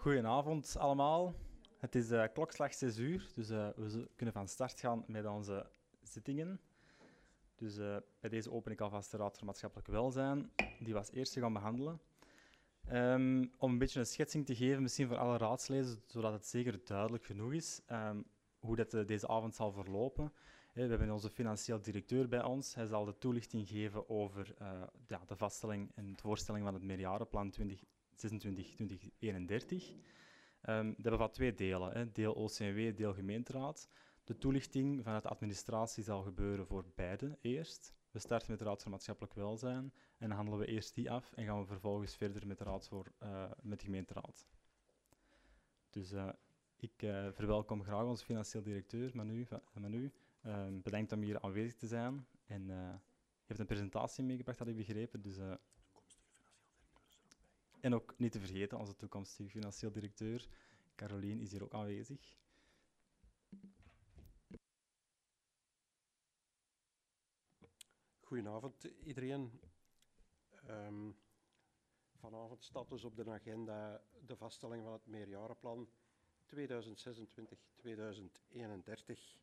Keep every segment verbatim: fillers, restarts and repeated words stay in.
Goedenavond allemaal. Het is uh, klokslag zes uur, dus uh, we z- kunnen van start gaan met onze zittingen. Dus uh, bij deze open ik alvast de Raad voor Maatschappelijk Welzijn, die we als eerste gaan behandelen. Um, om een beetje een schetsing te geven, misschien voor alle raadsleden, zodat het zeker duidelijk genoeg is um, hoe dat, uh, deze avond zal verlopen. We hebben onze financieel directeur bij ons. Hij zal de toelichting geven over uh, ja, de vaststelling en de voorstelling van het meerjarenplan twintig zesentwintig tot twintig eenendertig. Um, dat bevat twee delen, hè. Deel O C M W, deel gemeenteraad. De toelichting vanuit de administratie zal gebeuren voor beide eerst. We starten met de Raad voor Maatschappelijk Welzijn en dan handelen we eerst die af en gaan we vervolgens verder met de, raad voor, uh, met de gemeenteraad. Dus uh, ik uh, verwelkom graag onze financieel directeur, Manu. Manu. Uh, bedankt om hier aanwezig te zijn. En uh, je hebt een presentatie meegebracht, had ik begrepen. Dus, uh, en ook niet te vergeten, onze toekomstige financieel directeur, Carolien, is hier ook aanwezig. Goedenavond iedereen. Um, vanavond staat dus op de agenda de vaststelling van het meerjarenplan tweeduizend zesentwintig tot tweeduizend eenendertig.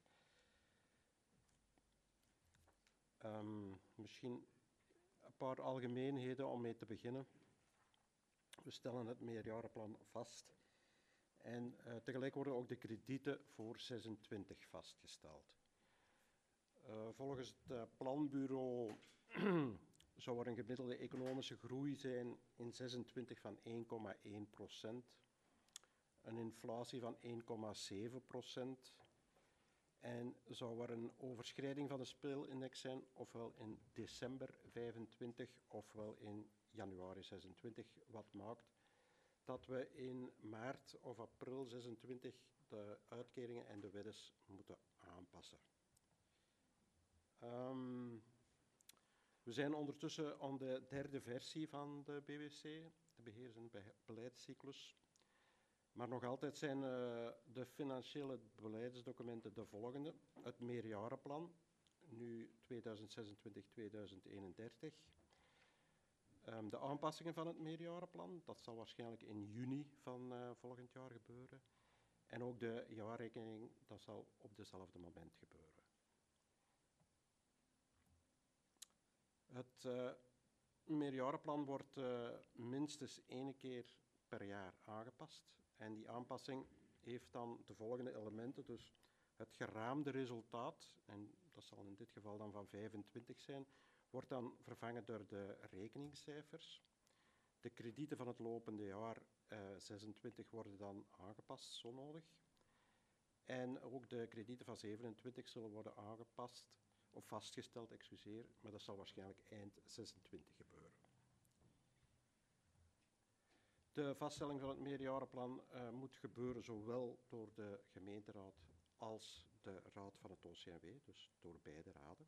Um, misschien een paar algemeenheden om mee te beginnen. We stellen het meerjarenplan vast en uh, tegelijk worden ook de kredieten voor zesentwintig vastgesteld. Uh, volgens het uh, planbureau zou er een gemiddelde economische groei zijn in zesentwintig van één komma één procent, een inflatie van één komma zeven procent en zou er een overschrijding van de speelindex zijn, ofwel in december vijfentwintig ofwel in januari zesentwintig, wat maakt dat we in maart of april zesentwintig de uitkeringen en de weddes moeten aanpassen. Um, we zijn ondertussen aan de derde versie van de B W C, de beheers- en be- beleidscyclus. Maar nog altijd zijn uh, de financiële beleidsdocumenten de volgende. Het meerjarenplan, nu tweeduizend zesentwintig tot tweeduizend eenendertig. Um, de aanpassingen van het meerjarenplan, dat zal waarschijnlijk in juni van uh, volgend jaar gebeuren. En ook de jaarrekening, dat zal op dezelfde moment gebeuren. Het uh, meerjarenplan wordt uh, minstens één keer per jaar aangepast. En die aanpassing heeft dan de volgende elementen. Dus het geraamde resultaat, en dat zal in dit geval dan van vijfentwintig zijn, wordt dan vervangen door de rekeningscijfers. De kredieten van het lopende jaar uh, zesentwintig worden dan aangepast, zo nodig. En ook de kredieten van zevenentwintig zullen worden aangepast. Of vastgesteld, excuseer, maar dat zal waarschijnlijk eind zesentwintig gebeuren. De vaststelling van het meerjarenplan uh, moet gebeuren zowel door de gemeenteraad als de raad van het O C M W, dus door beide raden.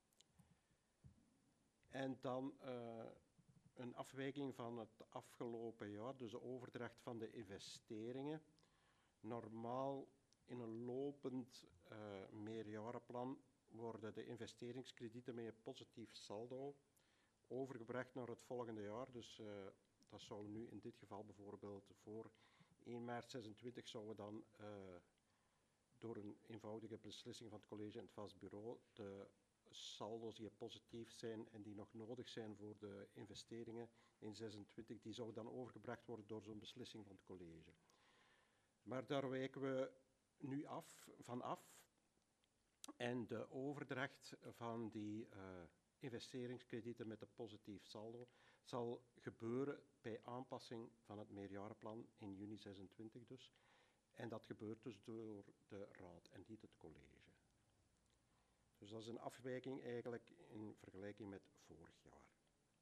En dan uh, een afwijking van het afgelopen jaar, dus de overdracht van de investeringen. Normaal in een lopend uh, meerjarenplan worden de investeringskredieten met een positief saldo overgebracht naar het volgende jaar. Dus uh, dat zou nu in dit geval bijvoorbeeld voor één maart zesentwintig zouden dan uh, door een eenvoudige beslissing van het college en het vast bureau de saldo's die positief zijn en die nog nodig zijn voor de investeringen in zesentwintig, die zouden dan overgebracht worden door zo'n beslissing van het college. Maar daar wijken we nu af, van af. En de overdracht van die uh, investeringskredieten met een positief saldo zal gebeuren bij aanpassing van het meerjarenplan in juni zesentwintig dus. En dat gebeurt dus door de raad en niet het college. Dus dat is een afwijking eigenlijk in vergelijking met vorig jaar.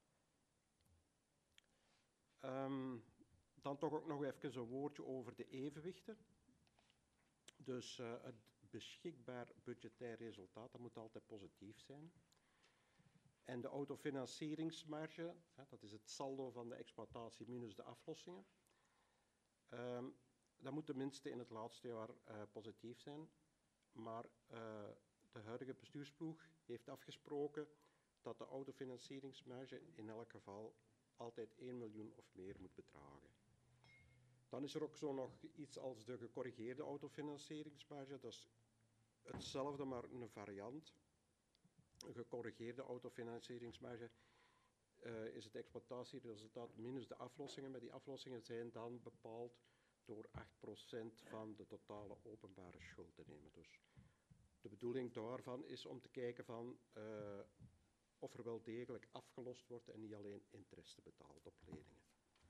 Um, dan toch ook nog even een woordje over de evenwichten. Dus uh, het beschikbaar budgetair resultaat, dat moet altijd positief zijn. En de autofinancieringsmarge, hè, dat is het saldo van de exploitatie minus de aflossingen. Um, dat moet tenminste in het laatste jaar uh, positief zijn. Maar uh, de huidige bestuursploeg heeft afgesproken dat de autofinancieringsmarge in elk geval altijd één miljoen of meer moet bedragen. Dan is er ook zo nog iets als de gecorrigeerde autofinancieringsmarge. Dat is hetzelfde, maar een variant. Een gecorrigeerde autofinancieringsmarge uh, is het exploitatieresultaat minus de aflossingen. Maar die aflossingen zijn dan bepaald door acht procent van de totale openbare schuld te nemen. Dus de bedoeling daarvan is om te kijken van, uh, of er wel degelijk afgelost wordt en niet alleen interesse betaald op leningen.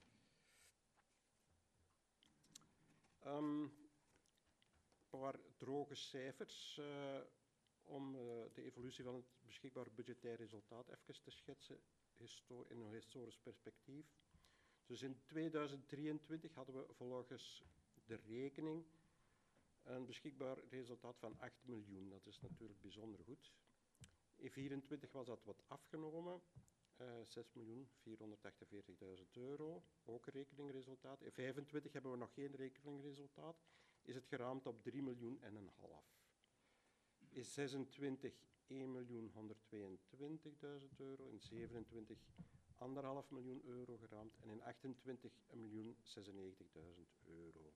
Um, een paar droge cijfers uh, om uh, de evolutie van het beschikbaar budgetair resultaat even te schetsen in een historisch perspectief. Dus in tweeduizend drieëntwintig hadden we volgens de rekening een beschikbaar resultaat van acht miljoen. Dat is natuurlijk bijzonder goed. In vierentwintig was dat wat afgenomen, uh, zes miljoen vierhonderdachtenveertigduizend euro, ook een rekeningresultaat. In vijfentwintig hebben we nog geen rekeningresultaat, is het geraamd op drie miljoen en een half. In zesentwintig één miljoen honderdtweeëntwintigduizend euro, in zevenentwintig anderhalf miljoen euro geraamd en in achtentwintig een miljoen zesennegentigduizend euro.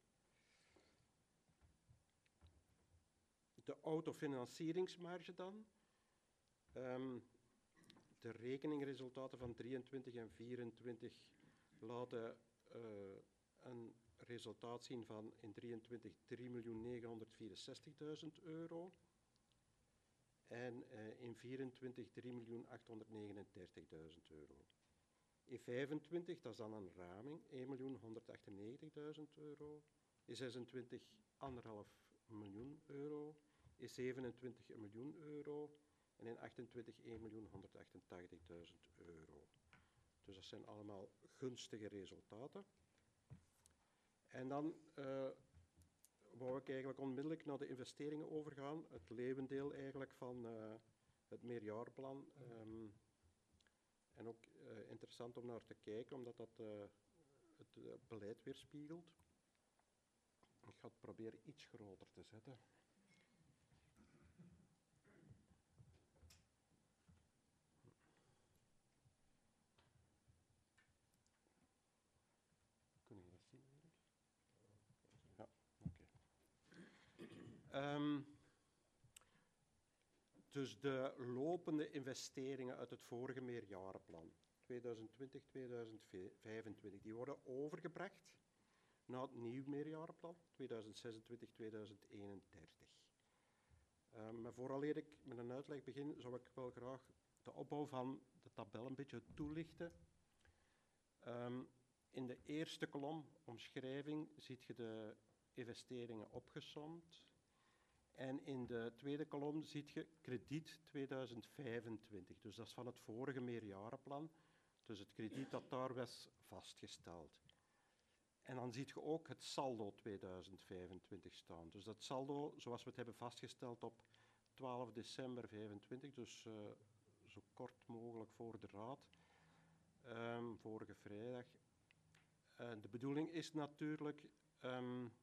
De autofinancieringsmarge dan. Um, de rekeningresultaten van drieëntwintig en vierentwintig laten uh, een resultaat zien van in drieëntwintig drie miljoen negenhonderdvierenzestigduizend euro en uh, in vierentwintig drie miljoen achthonderdnegenendertigduizend euro. In vijfentwintig, dat is dan een raming, één miljoen honderdachtennegentigduizend euro. In zesentwintig anderhalf miljoen euro. In zevenentwintig een miljoen euro. En in achtentwintig één miljoen honderdachtentachtigduizend euro. Dus dat zijn allemaal gunstige resultaten. En dan uh, wou ik eigenlijk onmiddellijk naar de investeringen overgaan. Het levendeel eigenlijk van uh, het meerjarenplan. Um, en ook uh, interessant om naar te kijken, omdat dat uh, het uh, beleid weerspiegelt. Ik ga het proberen iets groter te zetten. Kunnen jullie dat zien eigenlijk? Ja, oké. Okay. Um, dus de lopende investeringen uit het vorige meerjarenplan, tweeduizend twintig tot tweeduizend vijfentwintig, die worden overgebracht naar het nieuw meerjarenplan, tweeduizend zesentwintig tot tweeduizend eenendertig. Um, maar vooraleer ik met een uitleg begin, zou ik wel graag de opbouw van de tabel een beetje toelichten. Um, in de eerste kolom, omschrijving, ziet je de investeringen opgesomd. En in de tweede kolom ziet je krediet tweeduizend vijfentwintig. Dus dat is van het vorige meerjarenplan. Dus het krediet dat daar was vastgesteld. En dan ziet je ook het saldo tweeduizend vijfentwintig staan. Dus dat saldo, zoals we het hebben vastgesteld op twaalf december vijfentwintig, dus uh, zo kort mogelijk voor de raad, um, vorige vrijdag. Uh, de bedoeling is natuurlijk, um,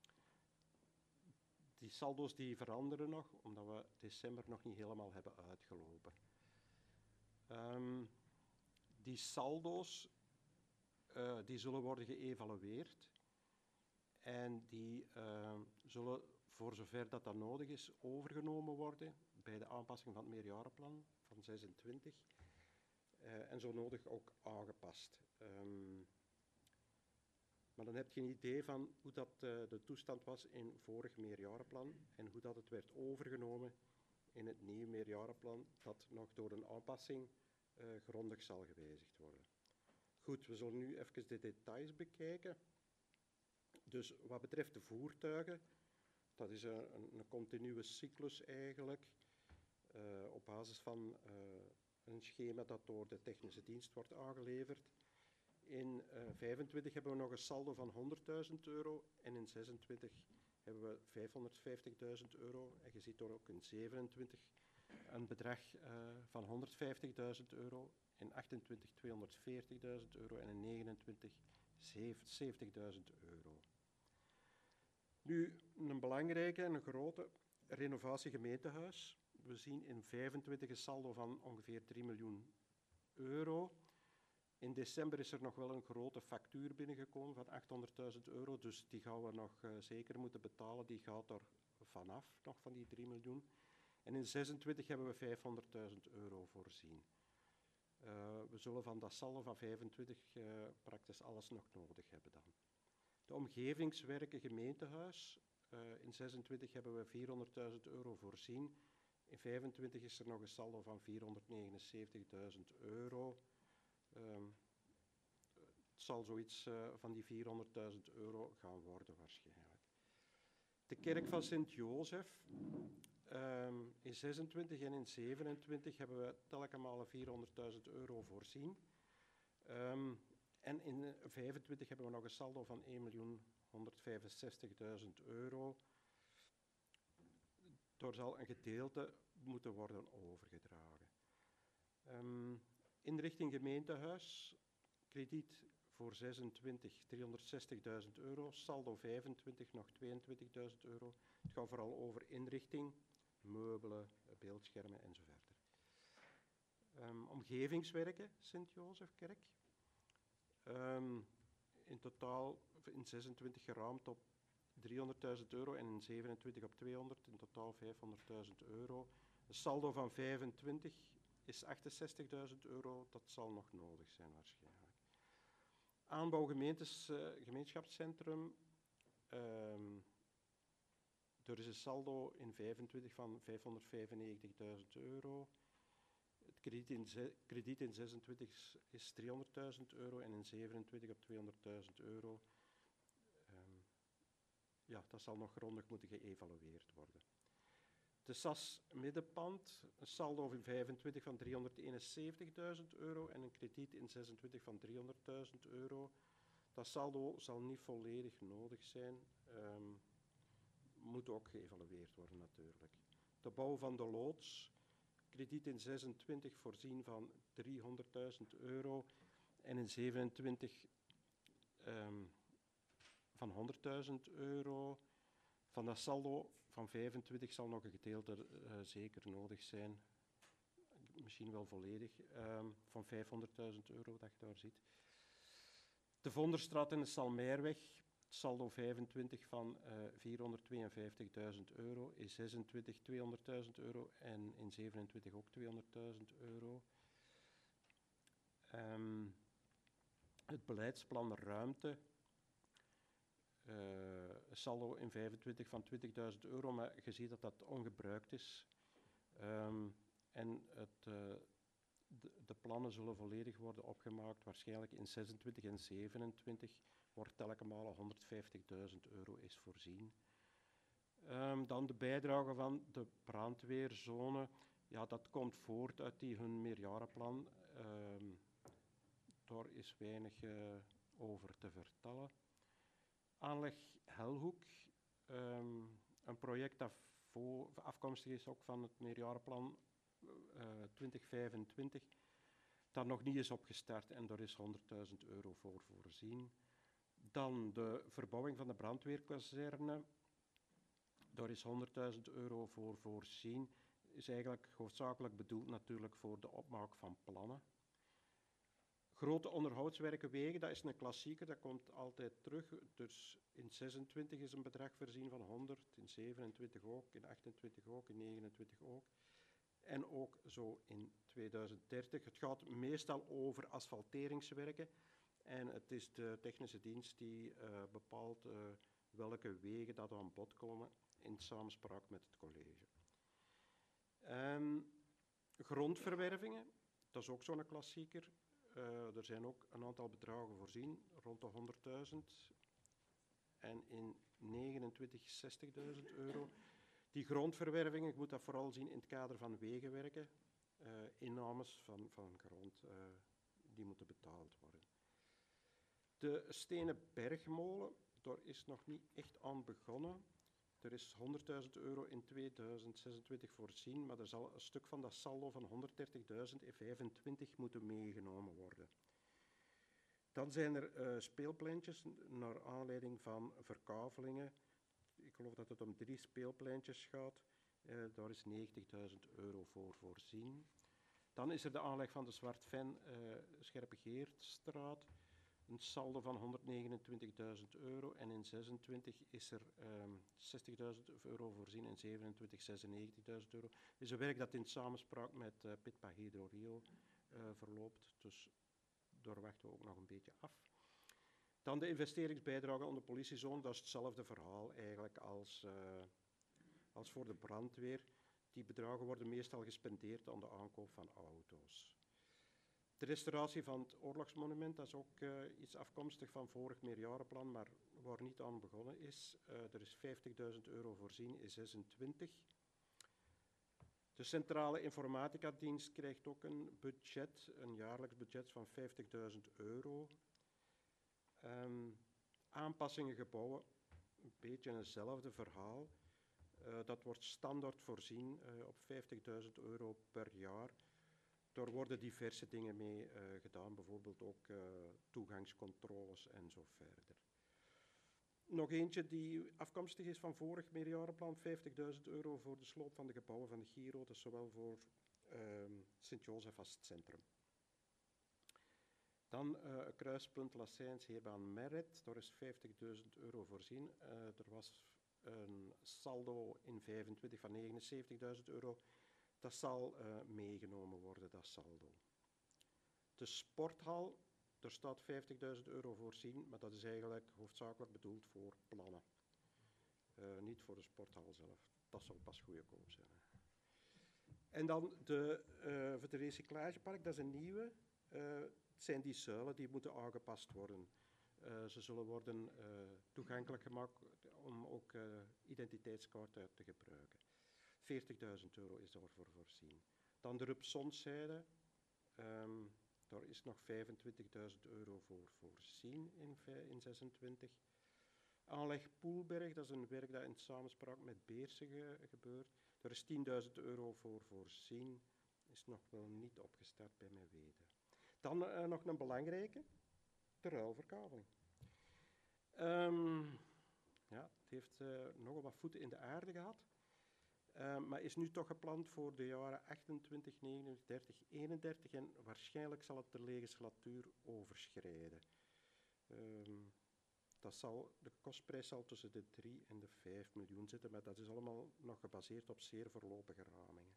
die saldo's die veranderen nog, omdat we december nog niet helemaal hebben uitgelopen. Um, die saldo's, uh, die zullen worden geëvalueerd en die uh, zullen, voor zover dat dat nodig is, overgenomen worden bij de aanpassing van het meerjarenplan van zesentwintig uh, en zo nodig ook aangepast. Um, Maar dan heb je een idee van hoe dat, uh, de toestand was in vorig meerjarenplan en hoe dat het werd overgenomen in het nieuwe meerjarenplan dat nog door een aanpassing uh, grondig zal gewijzigd worden. Goed, we zullen nu even de details bekijken. Dus wat betreft de voertuigen, dat is een, een, een continue cyclus eigenlijk, uh, op basis van uh, een schema dat door de technische dienst wordt aangeleverd. In uh, vijfentwintig hebben we nog een saldo van honderdduizend euro en in zesentwintig hebben we vijfhonderdvijftigduizend euro. En je ziet er ook in zevenentwintig een bedrag uh, van honderdvijftigduizend euro, in achtentwintig tweehonderdveertigduizend euro en in negenentwintig zeventigduizend euro. Nu, een belangrijke en een grote renovatie gemeentehuis. We zien in vijfentwintig een saldo van ongeveer drie miljoen euro. In december is er nog wel een grote factuur binnengekomen van achthonderdduizend euro, dus die gaan we nog uh, zeker moeten betalen. Die gaat er vanaf, nog van die drie miljoen. En in zesentwintig hebben we vijfhonderdduizend euro voorzien. Uh, we zullen van dat saldo van vijfentwintig uh, praktisch alles nog nodig hebben dan. De omgevingswerken gemeentehuis. Uh, in zesentwintig hebben we vierhonderdduizend euro voorzien. In vijfentwintig is er nog een saldo van vierhonderdnegenenzeventigduizend euro. Um, het zal zoiets uh, van die vierhonderdduizend euro gaan worden waarschijnlijk. De kerk van Sint-Jozef. Um, in zesentwintig en in zevenentwintig hebben we telkens vierhonderdduizend euro voorzien. Um, en in vijfentwintig hebben we nog een saldo van één miljoen honderdvijfenzestigduizend euro. Er zal een gedeelte moeten worden overgedragen. Um, inrichting gemeentehuis, krediet voor zesentwintig driehonderdzestigduizend euro, saldo vijfentwintig nog tweeëntwintigduizend euro. Het gaat vooral over inrichting, meubelen, beeldschermen enzovoort. Um, omgevingswerken, Sint-Jozefkerk. Um, in totaal in zesentwintig geraamd op driehonderdduizend euro en in zevenentwintig op tweehonderd, in totaal vijfhonderdduizend euro. Een saldo van vijfentwintig is achtenzestigduizend euro, dat zal nog nodig zijn waarschijnlijk. Aanbouw gemeentes, uh, gemeenschapscentrum. Um, er is een saldo in vijfentwintig van vijfhonderdvijfennegentigduizend euro. Het krediet in, ze, krediet in zesentwintig is, is driehonderdduizend euro en in zevenentwintig op tweehonderdduizend euro. Um, ja, dat zal nog grondig moeten geëvalueerd worden. De S A S middenpand, een saldo in vijfentwintig van driehonderdeenenzeventigduizend euro en een krediet in zesentwintig van driehonderdduizend euro. Dat saldo zal niet volledig nodig zijn, um, moet ook geëvalueerd worden natuurlijk. De bouw van de loods, krediet in zesentwintig voorzien van driehonderdduizend euro en in zevenentwintig um, van honderdduizend euro. Van dat saldo van vijfentwintig zal nog een gedeelte uh, zeker nodig zijn. Misschien wel volledig, um, van vijfhonderdduizend euro dat je daar ziet. De Vonderstraat en de Salmeerweg, saldo vijfentwintig van uh, vierhonderdtweeënvijftigduizend euro, in zesentwintig tweehonderdduizend euro en in zevenentwintig ook tweehonderdduizend euro. Um, het beleidsplan ruimte. Uh, saldo in vijfentwintig van twintigduizend euro, maar je ziet dat dat ongebruikt is. Um, en het, uh, de, de plannen zullen volledig worden opgemaakt, waarschijnlijk in zesentwintig en zevenentwintig, wordt telkens honderdvijftigduizend euro is voorzien. Um, dan de bijdrage van de brandweerzone. Ja, dat komt voort uit die hun meerjarenplan. Um, daar is weinig uh, over te vertellen. Aanleg Helhoek, um, een project dat voor, afkomstig is ook van het meerjarenplan uh, twintig vijfentwintig, dat nog niet is opgestart en daar is honderdduizend euro voor voorzien. Dan de verbouwing van de brandweerkazerne, daar is honderdduizend euro voor voorzien. Is eigenlijk hoofdzakelijk bedoeld natuurlijk voor de opmaak van plannen. Grote onderhoudswerken wegen, dat is een klassieker, dat komt altijd terug. Dus in zesentwintig is een bedrag voorzien van honderd, in zevenentwintig ook, in achtentwintig ook, in negenentwintig ook. En ook zo in tweeduizend dertig. Het gaat meestal over asfalteringswerken. En het is de technische dienst die uh, bepaalt uh, welke wegen dat aan bod komen in samenspraak met het college. Um, grondverwervingen, dat is ook zo'n klassieker. Uh, er zijn ook een aantal bedragen voorzien, rond de honderdduizend en in negenentwintig zestigduizend euro. Die grondverwervingen, ik moet dat vooral zien in het kader van wegenwerken, uh, innames van, van grond, uh, die moeten betaald worden. De Stenen Bergmolen, daar is nog niet echt aan begonnen. Er is honderdduizend euro in tweeduizend zesentwintig voorzien, maar er zal een stuk van dat saldo van honderddertigduizend in vijfentwintig moeten meegenomen worden. Dan zijn er uh, speelpleintjes naar aanleiding van verkavelingen. Ik geloof dat het om drie speelpleintjes gaat. Uh, daar is negentigduizend euro voor voorzien. Dan is er de aanleg van de Zwartven uh, Scherpegeertstraat. Een saldo van honderdnegenentwintigduizend euro en in zesentwintig is er um, zestigduizend euro voorzien en zevenentwintig zesennegentigduizend euro. Het is een werk dat in samenspraak met uh, Pitpa Hydro Rio uh, verloopt, dus daar wachten we ook nog een beetje af. Dan de investeringsbijdrage aan de politiezone, dat is hetzelfde verhaal eigenlijk als, uh, als voor de brandweer. Die bedragen worden meestal gespendeerd aan de aankoop van auto's. De restauratie van het oorlogsmonument, dat is ook uh, iets afkomstig van vorig meerjarenplan, maar waar niet aan begonnen is. Uh, er is vijftigduizend euro voorzien in zesentwintig. De Centrale Informatica-dienst krijgt ook een budget, een jaarlijks budget van vijftigduizend euro. Um, aanpassingen gebouwen, een beetje hetzelfde verhaal. Uh, dat wordt standaard voorzien uh, op vijftigduizend euro per jaar. Daar worden diverse dingen mee uh, gedaan, bijvoorbeeld ook uh, toegangscontroles en zo verder. Nog eentje die afkomstig is van vorig meerjarenplan, vijftigduizend euro voor de sloop van de gebouwen van de Giro, dat is zowel voor uh, Sint-Jozef als het centrum. Dan uh, kruispunt Lassijns-Heerbaan-Merret, daar is vijftigduizend euro voorzien. Uh, er was een saldo in vijfentwintig van negenenzeventigduizend euro. Dat zal uh, meegenomen worden, dat saldo. De sporthal, er staat vijftigduizend euro voorzien, maar dat is eigenlijk hoofdzakelijk bedoeld voor plannen. Uh, niet voor de sporthal zelf. Dat zal pas goedkoop zijn. En dan de, uh, voor de recyclagepark, dat is een nieuwe. Uh, het zijn die zuilen die moeten aangepast worden. Uh, ze zullen worden uh, toegankelijk gemaakt om ook uh, identiteitskaarten te gebruiken. veertigduizend euro is daarvoor voorzien. Dan de Rupsonszijde, um, daar is nog vijfentwintigduizend euro voor voorzien in, in zesentwintig. Aanleg Poelberg, dat is een werk dat in samenspraak met Beersen ge, gebeurt. Daar is tienduizend euro voor voorzien, is nog wel niet opgestart bij mijn weten. Dan uh, nog een belangrijke, de ruilverkaveling. Um, ja, het heeft uh, nogal wat voeten in de aarde gehad. Uh, maar is nu toch gepland voor de jaren achtentwintig, negenentwintig, dertig, eenendertig en waarschijnlijk zal het de legislatuur overschrijden. Um, dat zal, de kostprijs zal tussen de drie en de vijf miljoen zitten, maar dat is allemaal nog gebaseerd op zeer voorlopige ramingen.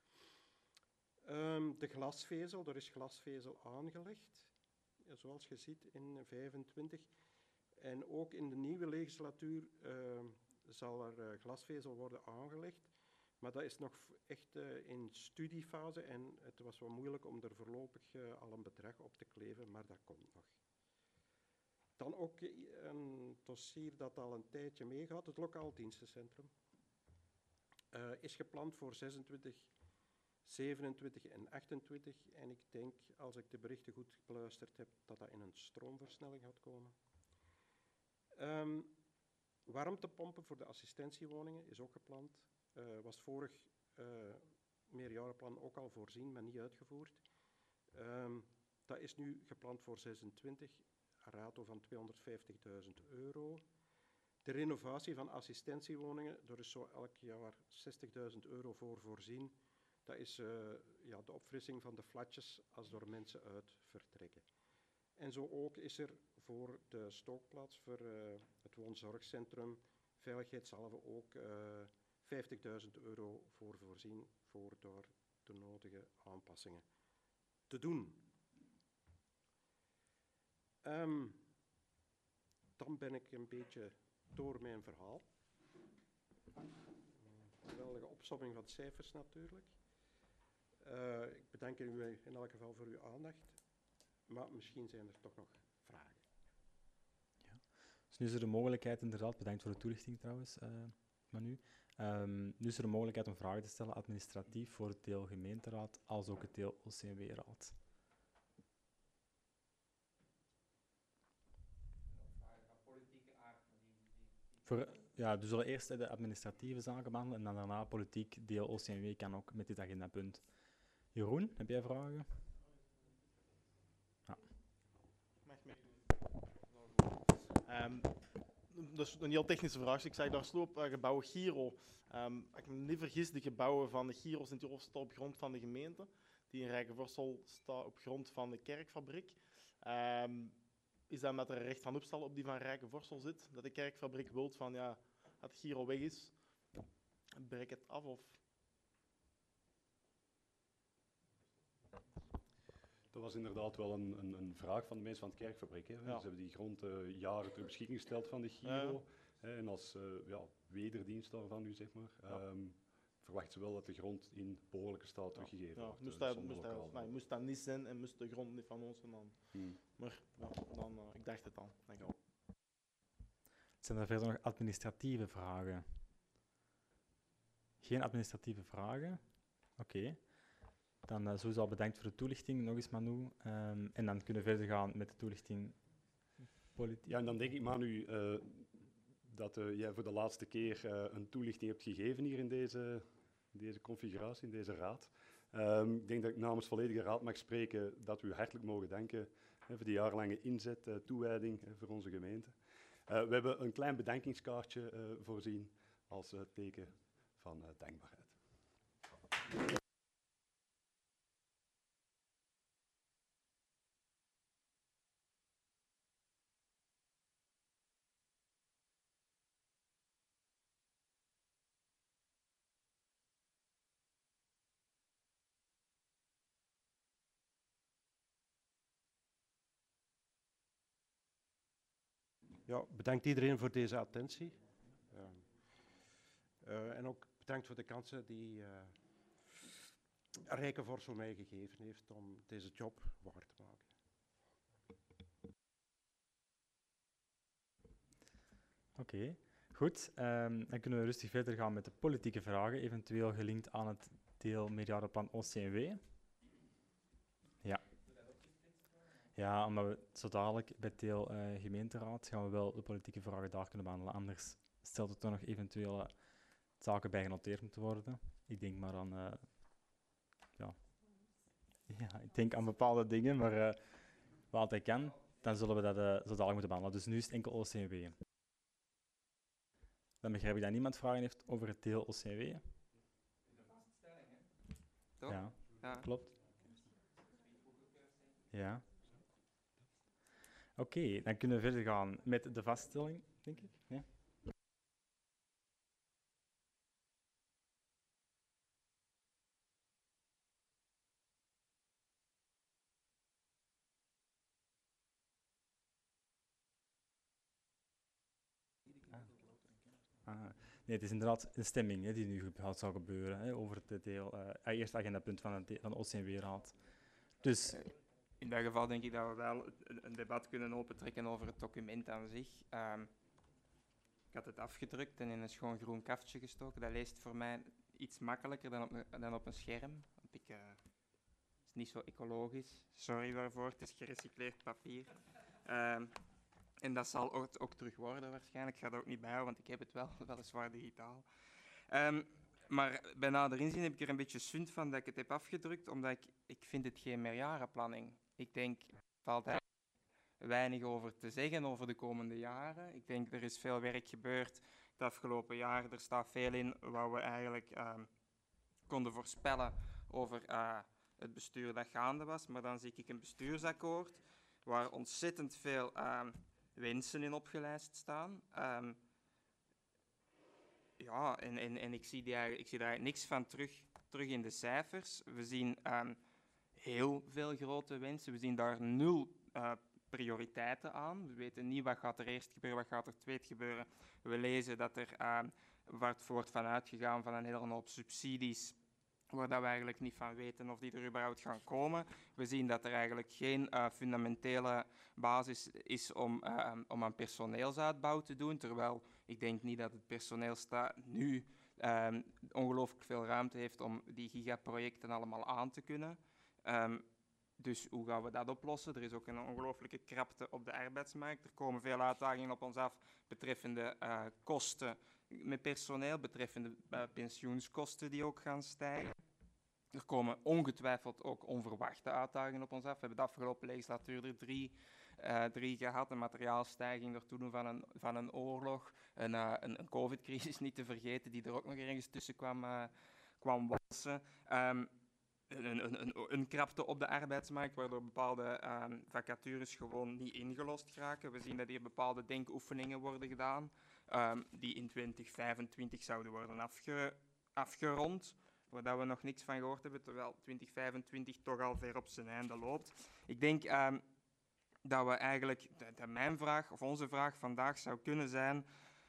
Um, de glasvezel, er is glasvezel aangelegd, zoals je ziet in vijfentwintig. En ook in de nieuwe legislatuur uh, zal er uh, glasvezel worden aangelegd. Maar dat is nog echt uh, in studiefase en het was wel moeilijk om er voorlopig uh, al een bedrag op te kleven, maar dat komt nog. Dan ook een dossier dat al een tijdje meegaat, het lokaal dienstencentrum. Uh, is gepland voor zesentwintig, zevenentwintig en achtentwintig. En ik denk, als ik de berichten goed beluisterd heb, dat dat in een stroomversnelling gaat komen. Um, warmtepompen voor de assistentiewoningen is ook gepland. Uh, was vorig uh, meerjarenplan ook al voorzien, maar niet uitgevoerd. Um, dat is nu gepland voor zesentwintig, een rato van tweehonderdvijftigduizend euro. De renovatie van assistentiewoningen, daar is zo elk jaar zestigduizend euro voor voorzien. Dat is uh, ja, de opfrissing van de flatjes als er mensen uit vertrekken. En zo ook is er voor de stookplaats, voor uh, het woonzorgcentrum, veiligheidshalve ook uh, vijftigduizend euro voor voorzien, voor daar de nodige aanpassingen te doen. Um, dan ben ik een beetje door mijn verhaal. Een geweldige opsomming van cijfers natuurlijk. Uh, ik bedank u in elk geval voor uw aandacht. Maar misschien zijn er toch nog vragen. Ja. Dus nu is er de mogelijkheid, inderdaad, bedankt voor de toelichting trouwens, uh, Manu. Um, nu is er een mogelijkheid om vragen te stellen, administratief, voor het deel gemeenteraad, als ook het deel O C M W-raad. Voor, ja, we zullen eerst de administratieve zaken behandelen en dan daarna politiek, deel O C M W kan ook met dit agendapunt. Jeroen, heb jij vragen? Ja. Mag meedoen. Um, dus een heel technische vraag. Ik zag daar sloop uh, gebouwen Giro. Um, als ik me niet vergis, de gebouwen van de Giro zijn op grond van de gemeente. die in Rijkenvorsel staat op grond van de kerkfabriek. Um, is dat omdat er een recht van opstel op die van Rijkenvorsel zit? Dat de kerkfabriek wil van, ja, als Giro weg is, breek het af of... Dat was inderdaad wel een, een, een vraag van de mensen van de kerkfabriek. Hè. Ja. Ze hebben die grond uh, jaren ter beschikking gesteld van de Giro. Ja. Hè, en als uh, ja, wederdienst daarvan nu, zeg maar, Ja. um, verwachten ze wel dat de grond in behoorlijke staat teruggegeven ja. wordt. Moest, uh, dat, zonder moest, dat, lokaal nee, moest dat niet zijn en moest de grond niet van ons zijn dan. hmm. Maar ja, dan, uh, ik dacht het al. Denk al. Zijn er verder nog administratieve vragen? Geen administratieve vragen? Oké. Okay. Dan uh, sowieso al bedankt voor de toelichting, nog eens Manu. Um, en dan kunnen we verder gaan met de toelichting politiek. Ja, en dan denk ik, Manu, uh, dat uh, jij voor de laatste keer uh, een toelichting hebt gegeven hier in deze, deze configuratie, in deze raad. Um, ik denk dat ik namens volledige raad mag spreken dat we u hartelijk mogen danken hè, voor de jarenlange inzet, uh, toewijding hè, voor onze gemeente. Uh, we hebben een klein bedankingskaartje uh, voorzien als uh, teken van uh, dankbaarheid. Ja, bedankt iedereen voor deze attentie. Uh, uh, en ook bedankt voor de kansen die uh, Rijkenvorsel mij gegeven heeft om deze job waar te maken. Oké, okay, goed. Um, dan kunnen we rustig verder gaan met de politieke vragen, eventueel gelinkt aan het deel meerjarenplan O C M W. Ja. Ja, omdat we zo dadelijk bij het deel uh, gemeenteraad gaan we wel de politieke vragen daar kunnen behandelen. Anders stelt het toch nog eventuele zaken bij genoteerd moeten worden. Ik denk maar aan... Uh, ja. ja, ik denk aan bepaalde dingen, maar uh, wat hij kan, dan zullen we dat uh, zo dadelijk moeten behandelen. Dus nu is het enkel O C M W. Dan begrijp ik dat niemand vragen heeft over het deel O C M W. De vaststelling, hè? Toch? Ja, ja. Klopt. Ja. Oké, okay, dan kunnen we verder gaan met de vaststelling, denk ik. Ja. Ah. Nee, het is inderdaad een stemming hè, die nu gaat zou gebeuren hè, over het deel, uh, eerste agendapunt van, het van de O C M W-raad. Dus... In dat geval denk ik dat we wel een debat kunnen opentrekken over het document aan zich. Um, ik had het afgedrukt en in een schoon groen kaftje gestoken. Dat leest voor mij iets makkelijker dan op een, dan op een scherm. Want ik, uh, het is niet zo ecologisch. Sorry daarvoor, het is gerecycleerd papier. Um, en dat zal ook, ook terug worden waarschijnlijk. Ik ga er ook niet bij houden, want ik heb het wel, weliswaar digitaal. Um, maar bij nader inzien heb ik er een beetje sunt van dat ik het heb afgedrukt, omdat ik, ik vind het geen meerjarenplanning. Ik denk, er valt eigenlijk weinig over te zeggen over de komende jaren. Ik denk, er is veel werk gebeurd het afgelopen jaar. Er staat veel in wat we eigenlijk uh, konden voorspellen over uh, het bestuur dat gaande was. Maar dan zie ik een bestuursakkoord waar ontzettend veel uh, wensen in opgelijst staan. Um, ja, en, en, en ik, zie die ik zie daar niks van terug, terug in de cijfers. We zien um, heel veel grote wensen. We zien daar nul uh, prioriteiten aan. We weten niet wat gaat er eerst gebeuren, wat gaat er tweede gebeuren. We lezen dat er uh, wordt, wordt van uitgegaan van een hele hoop subsidies, waar dat we eigenlijk niet van weten of die er überhaupt gaan komen. We zien dat er eigenlijk geen uh, fundamentele basis is om, uh, om aan personeelsuitbouw te doen, terwijl ik denk niet dat het personeel sta- nu um, ongelooflijk veel ruimte heeft om die gigaprojecten allemaal aan te kunnen. Um, dus hoe gaan we dat oplossen? Er is ook een ongelooflijke krapte op de arbeidsmarkt. Er komen veel uitdagingen op ons af betreffende uh, kosten met personeel, betreffende uh, pensioenskosten die ook gaan stijgen. Er komen ongetwijfeld ook onverwachte uitdagingen op ons af. We hebben de afgelopen legislatuur er drie, uh, drie gehad. Een materiaalstijging door toedoen van een, van een oorlog. Een, uh, een, een covid-crisis niet te vergeten, die er ook nog ergens tussen kwam, uh, kwam walsen. Um, een, een, een, een krapte op de arbeidsmarkt, waardoor bepaalde um, vacatures gewoon niet ingelost geraken. We zien dat hier bepaalde denkoefeningen worden gedaan, um, die in twintig vijfentwintig zouden worden afge, afgerond, waar we nog niks van gehoord hebben, terwijl twintig vijfentwintig toch al ver op zijn einde loopt. Ik denk um, dat we eigenlijk, dat, dat mijn vraag, of onze vraag vandaag zou kunnen zijn,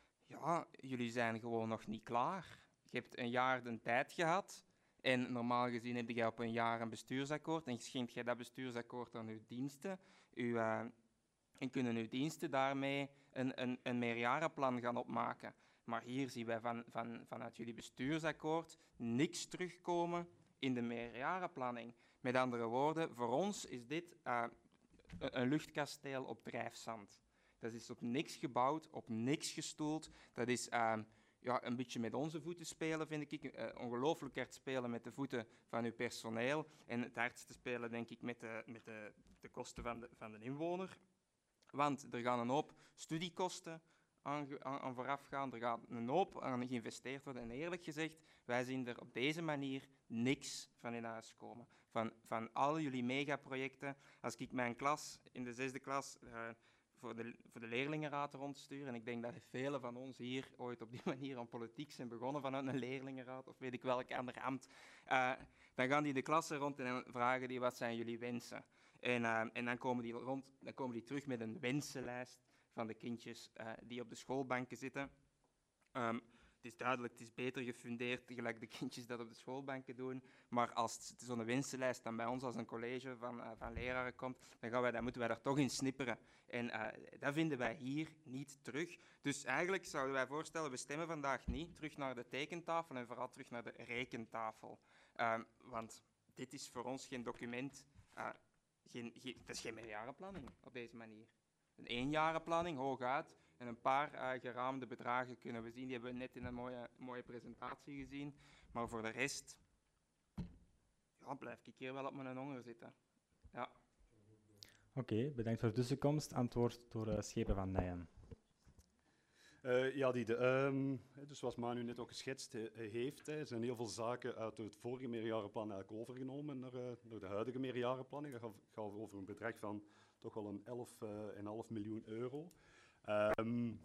ja, jullie zijn gewoon nog niet klaar. Je hebt een jaar de tijd gehad. En normaal gezien heb je op een jaar een bestuursakkoord en schenkt jij dat bestuursakkoord aan uw diensten. Uw, uh, en kunnen uw diensten daarmee een, een, een meerjarenplan gaan opmaken. Maar hier zien wij van, van, vanuit jullie bestuursakkoord niks terugkomen in de meerjarenplanning. Met andere woorden, voor ons is dit uh, een, een luchtkasteel op drijfzand. Dat is op niks gebouwd, op niks gestoeld. Dat is... Uh, Ja, een beetje met onze voeten spelen, vind ik. Uh, ongelooflijk hard spelen met de voeten van uw personeel. En het hardste spelen, denk ik, met de, met de, de kosten van de, van de inwoner. Want er gaan een hoop studiekosten aan, aan, aan vooraf gaan. Er gaat een hoop aan geïnvesteerd worden. En eerlijk gezegd, wij zien er op deze manier niks van in huis komen. Van, van al jullie megaprojecten. Als ik mijn klas, in de zesde klas... Uh, Voor de, voor de leerlingenraad rondsturen. En ik denk dat velen van ons hier ooit op die manier aan politiek zijn begonnen vanuit een leerlingenraad of weet ik welk ander ambt. Uh, dan gaan die de klassen rond en dan vragen die wat zijn jullie wensen. En, uh, en dan, komen die rond, dan komen die terug met een wensenlijst van de kindjes uh, die op de schoolbanken zitten. Um, het is duidelijk, het is beter gefundeerd, gelijk de kindjes dat op de schoolbanken doen. Maar als zo'n wensenlijst dan bij ons als een college van, uh, van leraren komt, dan, gaan wij, dan moeten wij daar toch in snipperen. En uh, dat vinden wij hier niet terug. Dus eigenlijk zouden wij voorstellen, we stemmen vandaag niet terug naar de tekentafel en vooral terug naar de rekentafel. Uh, want dit is voor ons geen document, uh, geen, geen, dat is geen meerjarenplanning op deze manier. Een eenjarenplanning, hooguit. En een paar uh, geraamde bedragen kunnen we zien. Die hebben we net in een mooie, mooie presentatie gezien. Maar voor de rest ja, blijf ik hier wel op mijn honger zitten. Ja. Oké, okay, bedankt voor de tussenkomst. Antwoord door uh, Schepen van Nijen. Uh, ja, die de, um, dus zoals Manu net ook geschetst he, heeft, er zijn heel veel zaken uit het vorige meerjarenplan eigenlijk overgenomen naar, uh, naar de huidige meerjarenplanning. Dat gaat, gaat over een bedrag van toch wel een elf komma vijf miljoen euro. Um,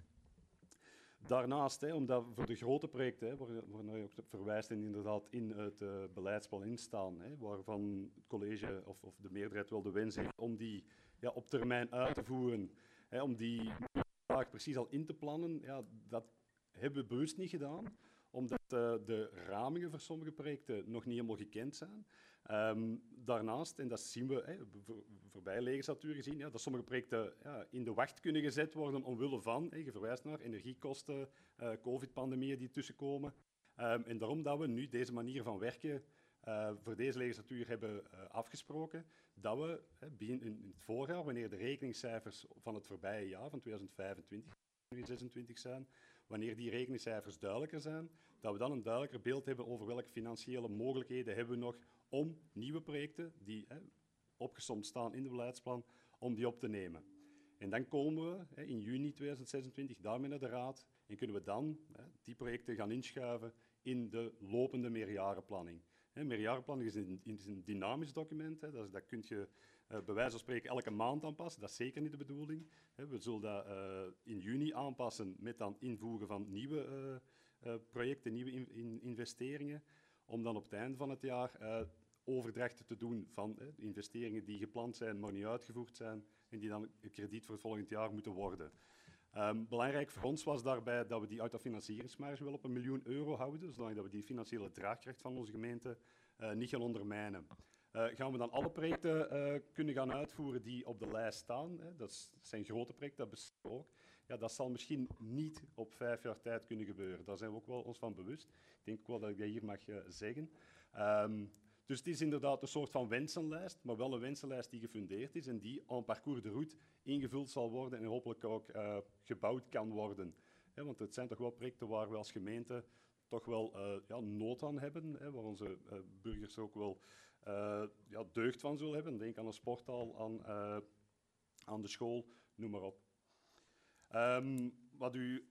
daarnaast, hè, omdat voor de grote projecten, hè, waar, waar je ook verwijst en inderdaad in het uh, beleidsplan in staan, hè, waarvan het college of, of de meerderheid wel de wens heeft om die ja, op termijn uit te voeren, hè, om die precies al in te plannen, ja, dat hebben we bewust niet gedaan, omdat uh, de ramingen voor sommige projecten nog niet helemaal gekend zijn. Um, daarnaast, en dat zien we hè, voor, voorbij legislatuur gezien, ja, dat sommige projecten ja, in de wacht kunnen gezet worden omwille van, hè, je verwijst naar energiekosten, uh, covid-pandemieën die tussenkomen. Um, en daarom dat we nu deze manier van werken uh, voor deze legislatuur hebben uh, afgesproken, dat we hè, begin in het voorjaar, wanneer de rekeningscijfers van het voorbije jaar, van tweeduizend vijfentwintig, tweeduizend zesentwintig zijn, wanneer die rekeningscijfers duidelijker zijn, dat we dan een duidelijker beeld hebben over welke financiële mogelijkheden hebben we nog om nieuwe projecten die hè, opgesomd staan in het beleidsplan, om die op te nemen. En dan komen we hè, in juni tweeduizend zesentwintig daarmee naar de Raad en kunnen we dan hè, die projecten gaan inschuiven in de lopende meerjarenplanning. Een meerjarenplanning is een, is een dynamisch document, hè, dat, dat kun je uh, bij wijze van spreken elke maand aanpassen, dat is zeker niet de bedoeling. Hè. We zullen dat uh, in juni aanpassen met dan invoegen van nieuwe uh, uh, projecten, nieuwe in, in investeringen, om dan op het einde van het jaar uh, overdrachten te doen van uh, investeringen die gepland zijn, maar niet uitgevoerd zijn en die dan een krediet voor het volgend jaar moeten worden. Um, belangrijk voor ons was daarbij dat we die autofinancieringsmarge wel op een miljoen euro houden, zodat we die financiële draagkracht van onze gemeente uh, niet gaan ondermijnen. Uh, gaan we dan alle projecten uh, kunnen gaan uitvoeren die op de lijst staan? Hè? Dat zijn grote projecten, dat bestaat ook. Ja, dat zal misschien niet op vijf jaar tijd kunnen gebeuren. Daar zijn we ook wel ons van bewust. Ik denk ook wel dat ik dat hier mag uh, zeggen. Um, dus het is inderdaad een soort van wensenlijst, maar wel een wensenlijst die gefundeerd is en die en parcours de route ingevuld zal worden en hopelijk ook uh, gebouwd kan worden. He, want het zijn toch wel projecten waar we als gemeente toch wel uh, ja, nood aan hebben, he, waar onze uh, burgers ook wel uh, ja, deugd van zullen hebben. Denk aan een sporthal, aan, uh, aan de school, noem maar op. Um, wat u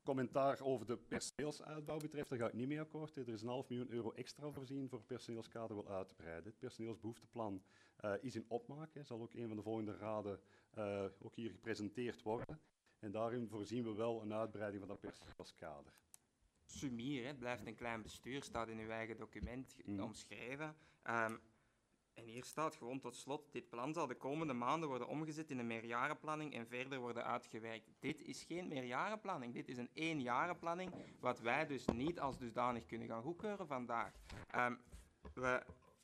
commentaar over de personeelsuitbouw betreft, daar ga ik niet mee akkoord. Er is een half miljoen euro extra voorzien voor het personeelskader wil uit te breiden. Het personeelsbehoefteplan uh, is in opmaak, hè, zal ook een van de volgende raden uh, ook hier gepresenteerd worden. En daarin voorzien we wel een uitbreiding van dat personeelskader. Sumier, hè, het blijft een klein bestuur, staat in uw eigen document Mm. omschreven. Um, en hier staat gewoon tot slot, dit plan zal de komende maanden worden omgezet in een meerjarenplanning en verder worden uitgewerkt. Dit is geen meerjarenplanning, dit is een eenjarenplanning, wat wij dus niet als dusdanig kunnen gaan goedkeuren vandaag. Um, we,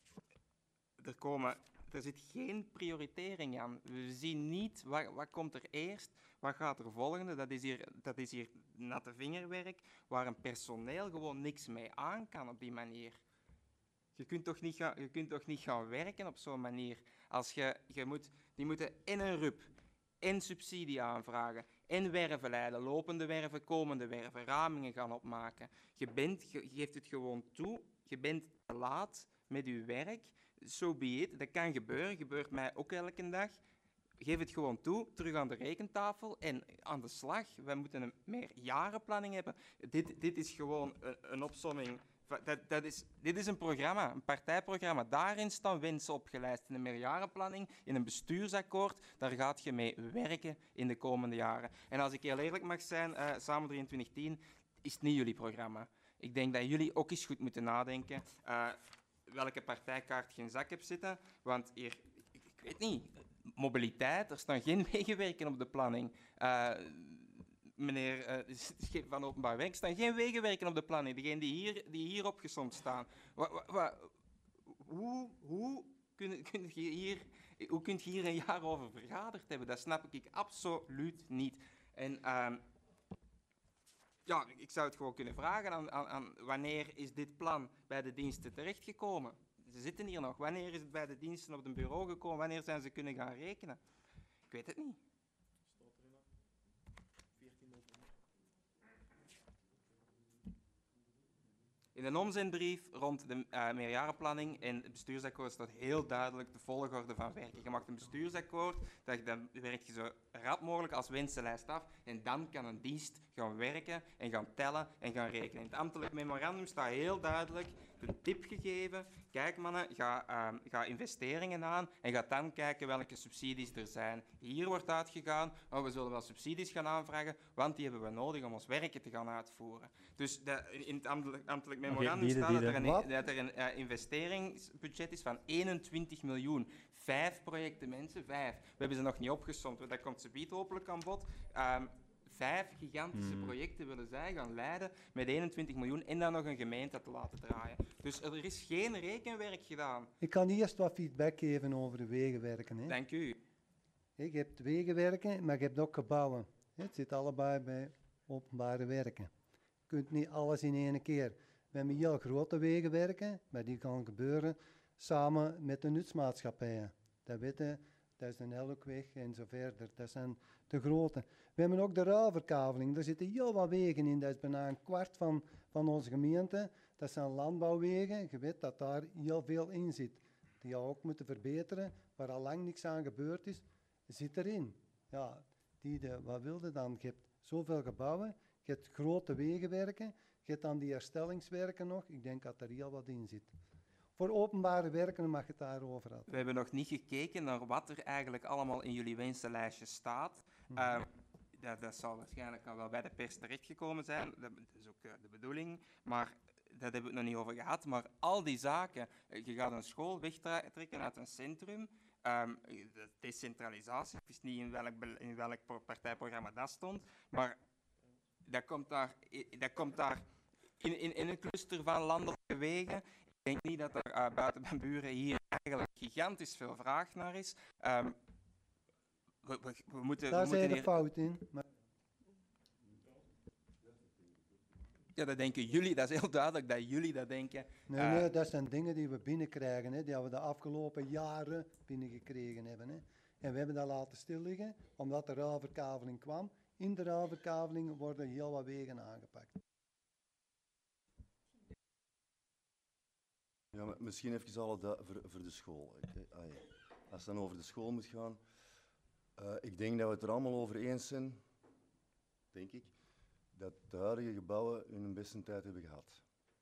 er, komen, er zit geen prioritering aan. We zien niet wat, wat komt er eerst, wat gaat er volgende. Dat is hier, dat is hier natte vingerwerk, waar een personeel gewoon niks mee aan kan op die manier. Je kunt toch niet gaan, je kunt toch niet gaan werken op zo'n manier. Als je, je moet, die moeten en een R U P, en subsidie aanvragen, en werven leiden, lopende werven, komende werven, ramingen gaan opmaken. Je, bent, je geeft het gewoon toe, je bent te laat met je werk, so be it. Dat kan gebeuren, gebeurt mij ook elke dag. Geef het gewoon toe, terug aan de rekentafel en aan de slag. Wij moeten een meerjarenplanning hebben. Dit, dit is gewoon een, een opsomming. Dat, dat is, dit is een programma, een partijprogramma. Daarin staan wensen opgelijst. In een meerjarenplanning, in een bestuursakkoord, daar gaat je mee werken in de komende jaren. En als ik heel eerlijk mag zijn, uh, Samen drieëntwintig tien is het niet jullie programma. Ik denk dat jullie ook eens goed moeten nadenken uh, welke partijkaart je in zak hebt zitten. Want hier, ik, ik weet niet, mobiliteit, er staan geen wegenwerken op de planning. Uh, Meneer uh, van Openbaar Werk, er staan geen wegenwerken op de planning. Degenen die hier, die hier opgesomd staan. Wa, wa, wa, hoe hoe kun, kun je hier, hoe kun je hier een jaar over vergaderd hebben? Dat snap ik absoluut niet. En uh, ja, ik zou het gewoon kunnen vragen aan, aan, aan wanneer is dit plan bij de diensten terechtgekomen? Ze zitten hier nog. Wanneer is het bij de diensten op het bureau gekomen? Wanneer zijn ze kunnen gaan rekenen? Ik weet het niet. In een omzendbrief rond de uh, meerjarenplanning en het bestuursakkoord staat heel duidelijk de volgorde van werken. Je maakt een bestuursakkoord, dat, dan werk je zo rap mogelijk als wensenlijst af en dan kan een dienst gaan werken en gaan tellen en gaan rekenen. In het ambtelijk memorandum staat heel duidelijk de tip gegeven, kijk mannen, ga, uh, ga investeringen aan en ga dan kijken welke subsidies er zijn. Hier wordt uitgegaan, oh, we zullen wel subsidies gaan aanvragen, want die hebben we nodig om ons werken te gaan uitvoeren. Dus de, in het ambtelijk, ambtelijk memorandum bieden, staat dat er bieden. een, dat er een uh, investeringsbudget is van eenentwintig miljoen. Vijf projecten, mensen, vijf. We hebben ze nog niet opgesomd, dat komt subiet hopelijk aan bod. Um, Vijf gigantische Hmm. projecten willen zij gaan leiden met eenentwintig miljoen en dan nog een gemeente te laten draaien. Dus er is geen rekenwerk gedaan. Ik kan eerst wat feedback geven over de wegenwerken. Hè. Dank u. Je hebt wegenwerken, maar je hebt ook gebouwen. Het zit allebei bij openbare werken. Je kunt niet alles in één keer. We hebben heel grote wegenwerken, maar die gaan gebeuren samen met de nutsmaatschappijen. Dat weten, dat is de Hellekweg en zo verder. Dat zijn de grote. We hebben ook de ruilverkaveling. Daar zitten heel wat wegen in. Dat is bijna een kwart van, van onze gemeente. Dat zijn landbouwwegen. Je weet dat daar heel veel in zit. Die je ook moeten verbeteren, waar al lang niks aan gebeurd is, zit erin. Ja, die de, wat wilde dan? Je hebt zoveel gebouwen, je hebt grote wegenwerken, je hebt dan die herstellingswerken nog. Ik denk dat er heel wat in zit. Voor openbare werken mag het daarover hebben. We hebben nog niet gekeken naar wat er eigenlijk allemaal in jullie wensenlijstje staat. Uh, dat, dat zal waarschijnlijk al wel bij de pers terechtgekomen zijn. Dat, dat is ook uh, de bedoeling. Maar daar hebben we het nog niet over gehad. Maar al die zaken, uh, je gaat een school wegtrekken uit een centrum. Um, de decentralisatie, ik wist niet in welk, in welk partijprogramma dat stond. Maar dat komt daar, dat komt daar in, in, in een cluster van landelijke wegen. Ik denk niet dat er uh, buiten mijn buren hier eigenlijk gigantisch veel vraag naar is. Um, we, we, we moeten, Daar we zijn moeten er hier... fout in. Maar Ja, dat denken jullie. Dat is heel duidelijk dat jullie dat denken. nee, Uh, nee, dat zijn dingen die we binnenkrijgen, hè, die we de afgelopen jaren binnengekregen hebben. Hè. En we hebben dat laten stilliggen, omdat de ruilverkaveling kwam. In de ruilverkaveling worden heel wat wegen aangepakt. Ja, maar misschien even al dat voor, voor de school. Ik, ai, als het dan over de school moet gaan, uh, ik denk dat we het er allemaal over eens zijn, denk ik, dat de huidige gebouwen hun beste tijd hebben gehad.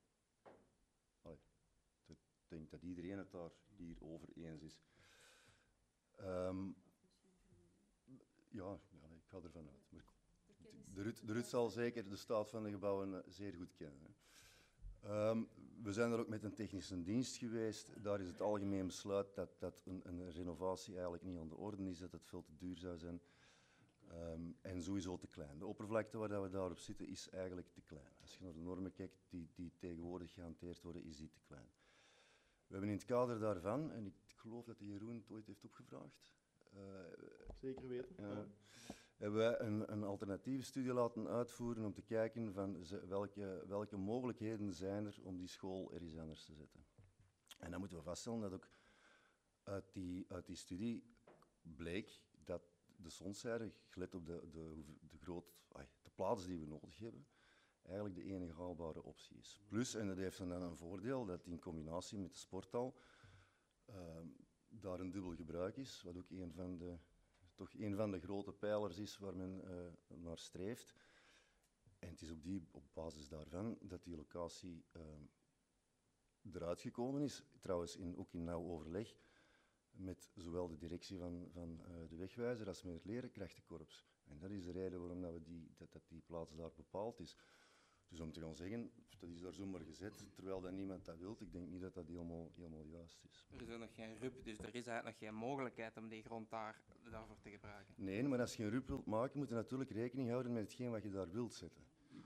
Allee, ik denk dat iedereen het daar hierover eens is. Um, ja, ja, ik ga ervan uit. Maar de, Rut, de Rut zal zeker de staat van de gebouwen zeer goed kennen. Hè. Um, we zijn er ook met een technische dienst geweest. Daar is het algemeen besluit dat, dat een, een renovatie eigenlijk niet aan de orde is, dat het veel te duur zou zijn. Um, en sowieso te klein. De oppervlakte waar we daarop zitten is eigenlijk te klein. Als je naar de normen kijkt die, die tegenwoordig gehanteerd worden, is die te klein. We hebben in het kader daarvan, en ik geloof dat de Jeroen het ooit heeft opgevraagd. Uh, Zeker weten. Uh, ja. Hebben wij een, een alternatieve studie laten uitvoeren om te kijken van ze, welke, welke mogelijkheden zijn er om die school ergens anders te zetten. En dan moeten we vaststellen dat ook uit die, uit die studie bleek dat de Sonszijde, gelet op de, de, de, groot, ay, de plaats die we nodig hebben, eigenlijk de enige haalbare optie is. Plus, en dat heeft dan een voordeel, dat in combinatie met de sporthal uh, daar een dubbel gebruik is, wat ook een van de, toch een van de grote pijlers is waar men uh, naar streeft. En het is op, die, op basis daarvan dat die locatie uh, eruit gekomen is, trouwens in, ook in nauw overleg met zowel de directie van, van uh, de wegwijzer als met het leerkrachtenkorps. En dat is de reden waarom dat, we die, dat, dat die plaats daar bepaald is. Dus om te gaan zeggen, dat is daar zomaar gezet, terwijl dat niemand dat wil, ik denk niet dat dat helemaal, helemaal juist is. Er is er nog geen R U P, dus er is eigenlijk nog geen mogelijkheid om die grond daar, daarvoor te gebruiken. Nee, maar als je een R U P wilt maken, moet je natuurlijk rekening houden met hetgeen wat je daar wilt zetten.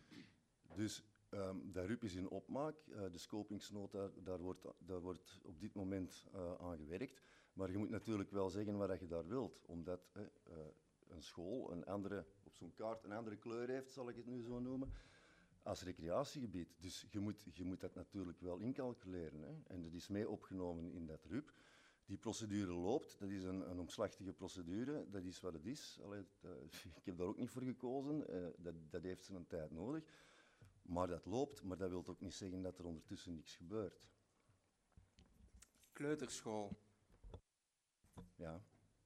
Dus um, dat R U P is in opmaak, uh, de scopingsnota, daar wordt, daar wordt op dit moment uh, aan gewerkt. Maar je moet natuurlijk wel zeggen wat je daar wilt, omdat uh, uh, een school een andere, op zo'n kaart een andere kleur heeft, zal ik het nu zo noemen, als recreatiegebied. Dus je moet, je moet dat natuurlijk wel incalculeren. Hè. En dat is mee opgenomen in dat R U P. Die procedure loopt, dat is een, een omslachtige procedure, dat is wat het is. Allee, uh, ik heb daar ook niet voor gekozen, uh, dat, dat heeft zijn tijd nodig. Maar dat loopt, maar dat wil ook niet zeggen dat er ondertussen niks gebeurt. Kleuterschool. Ja.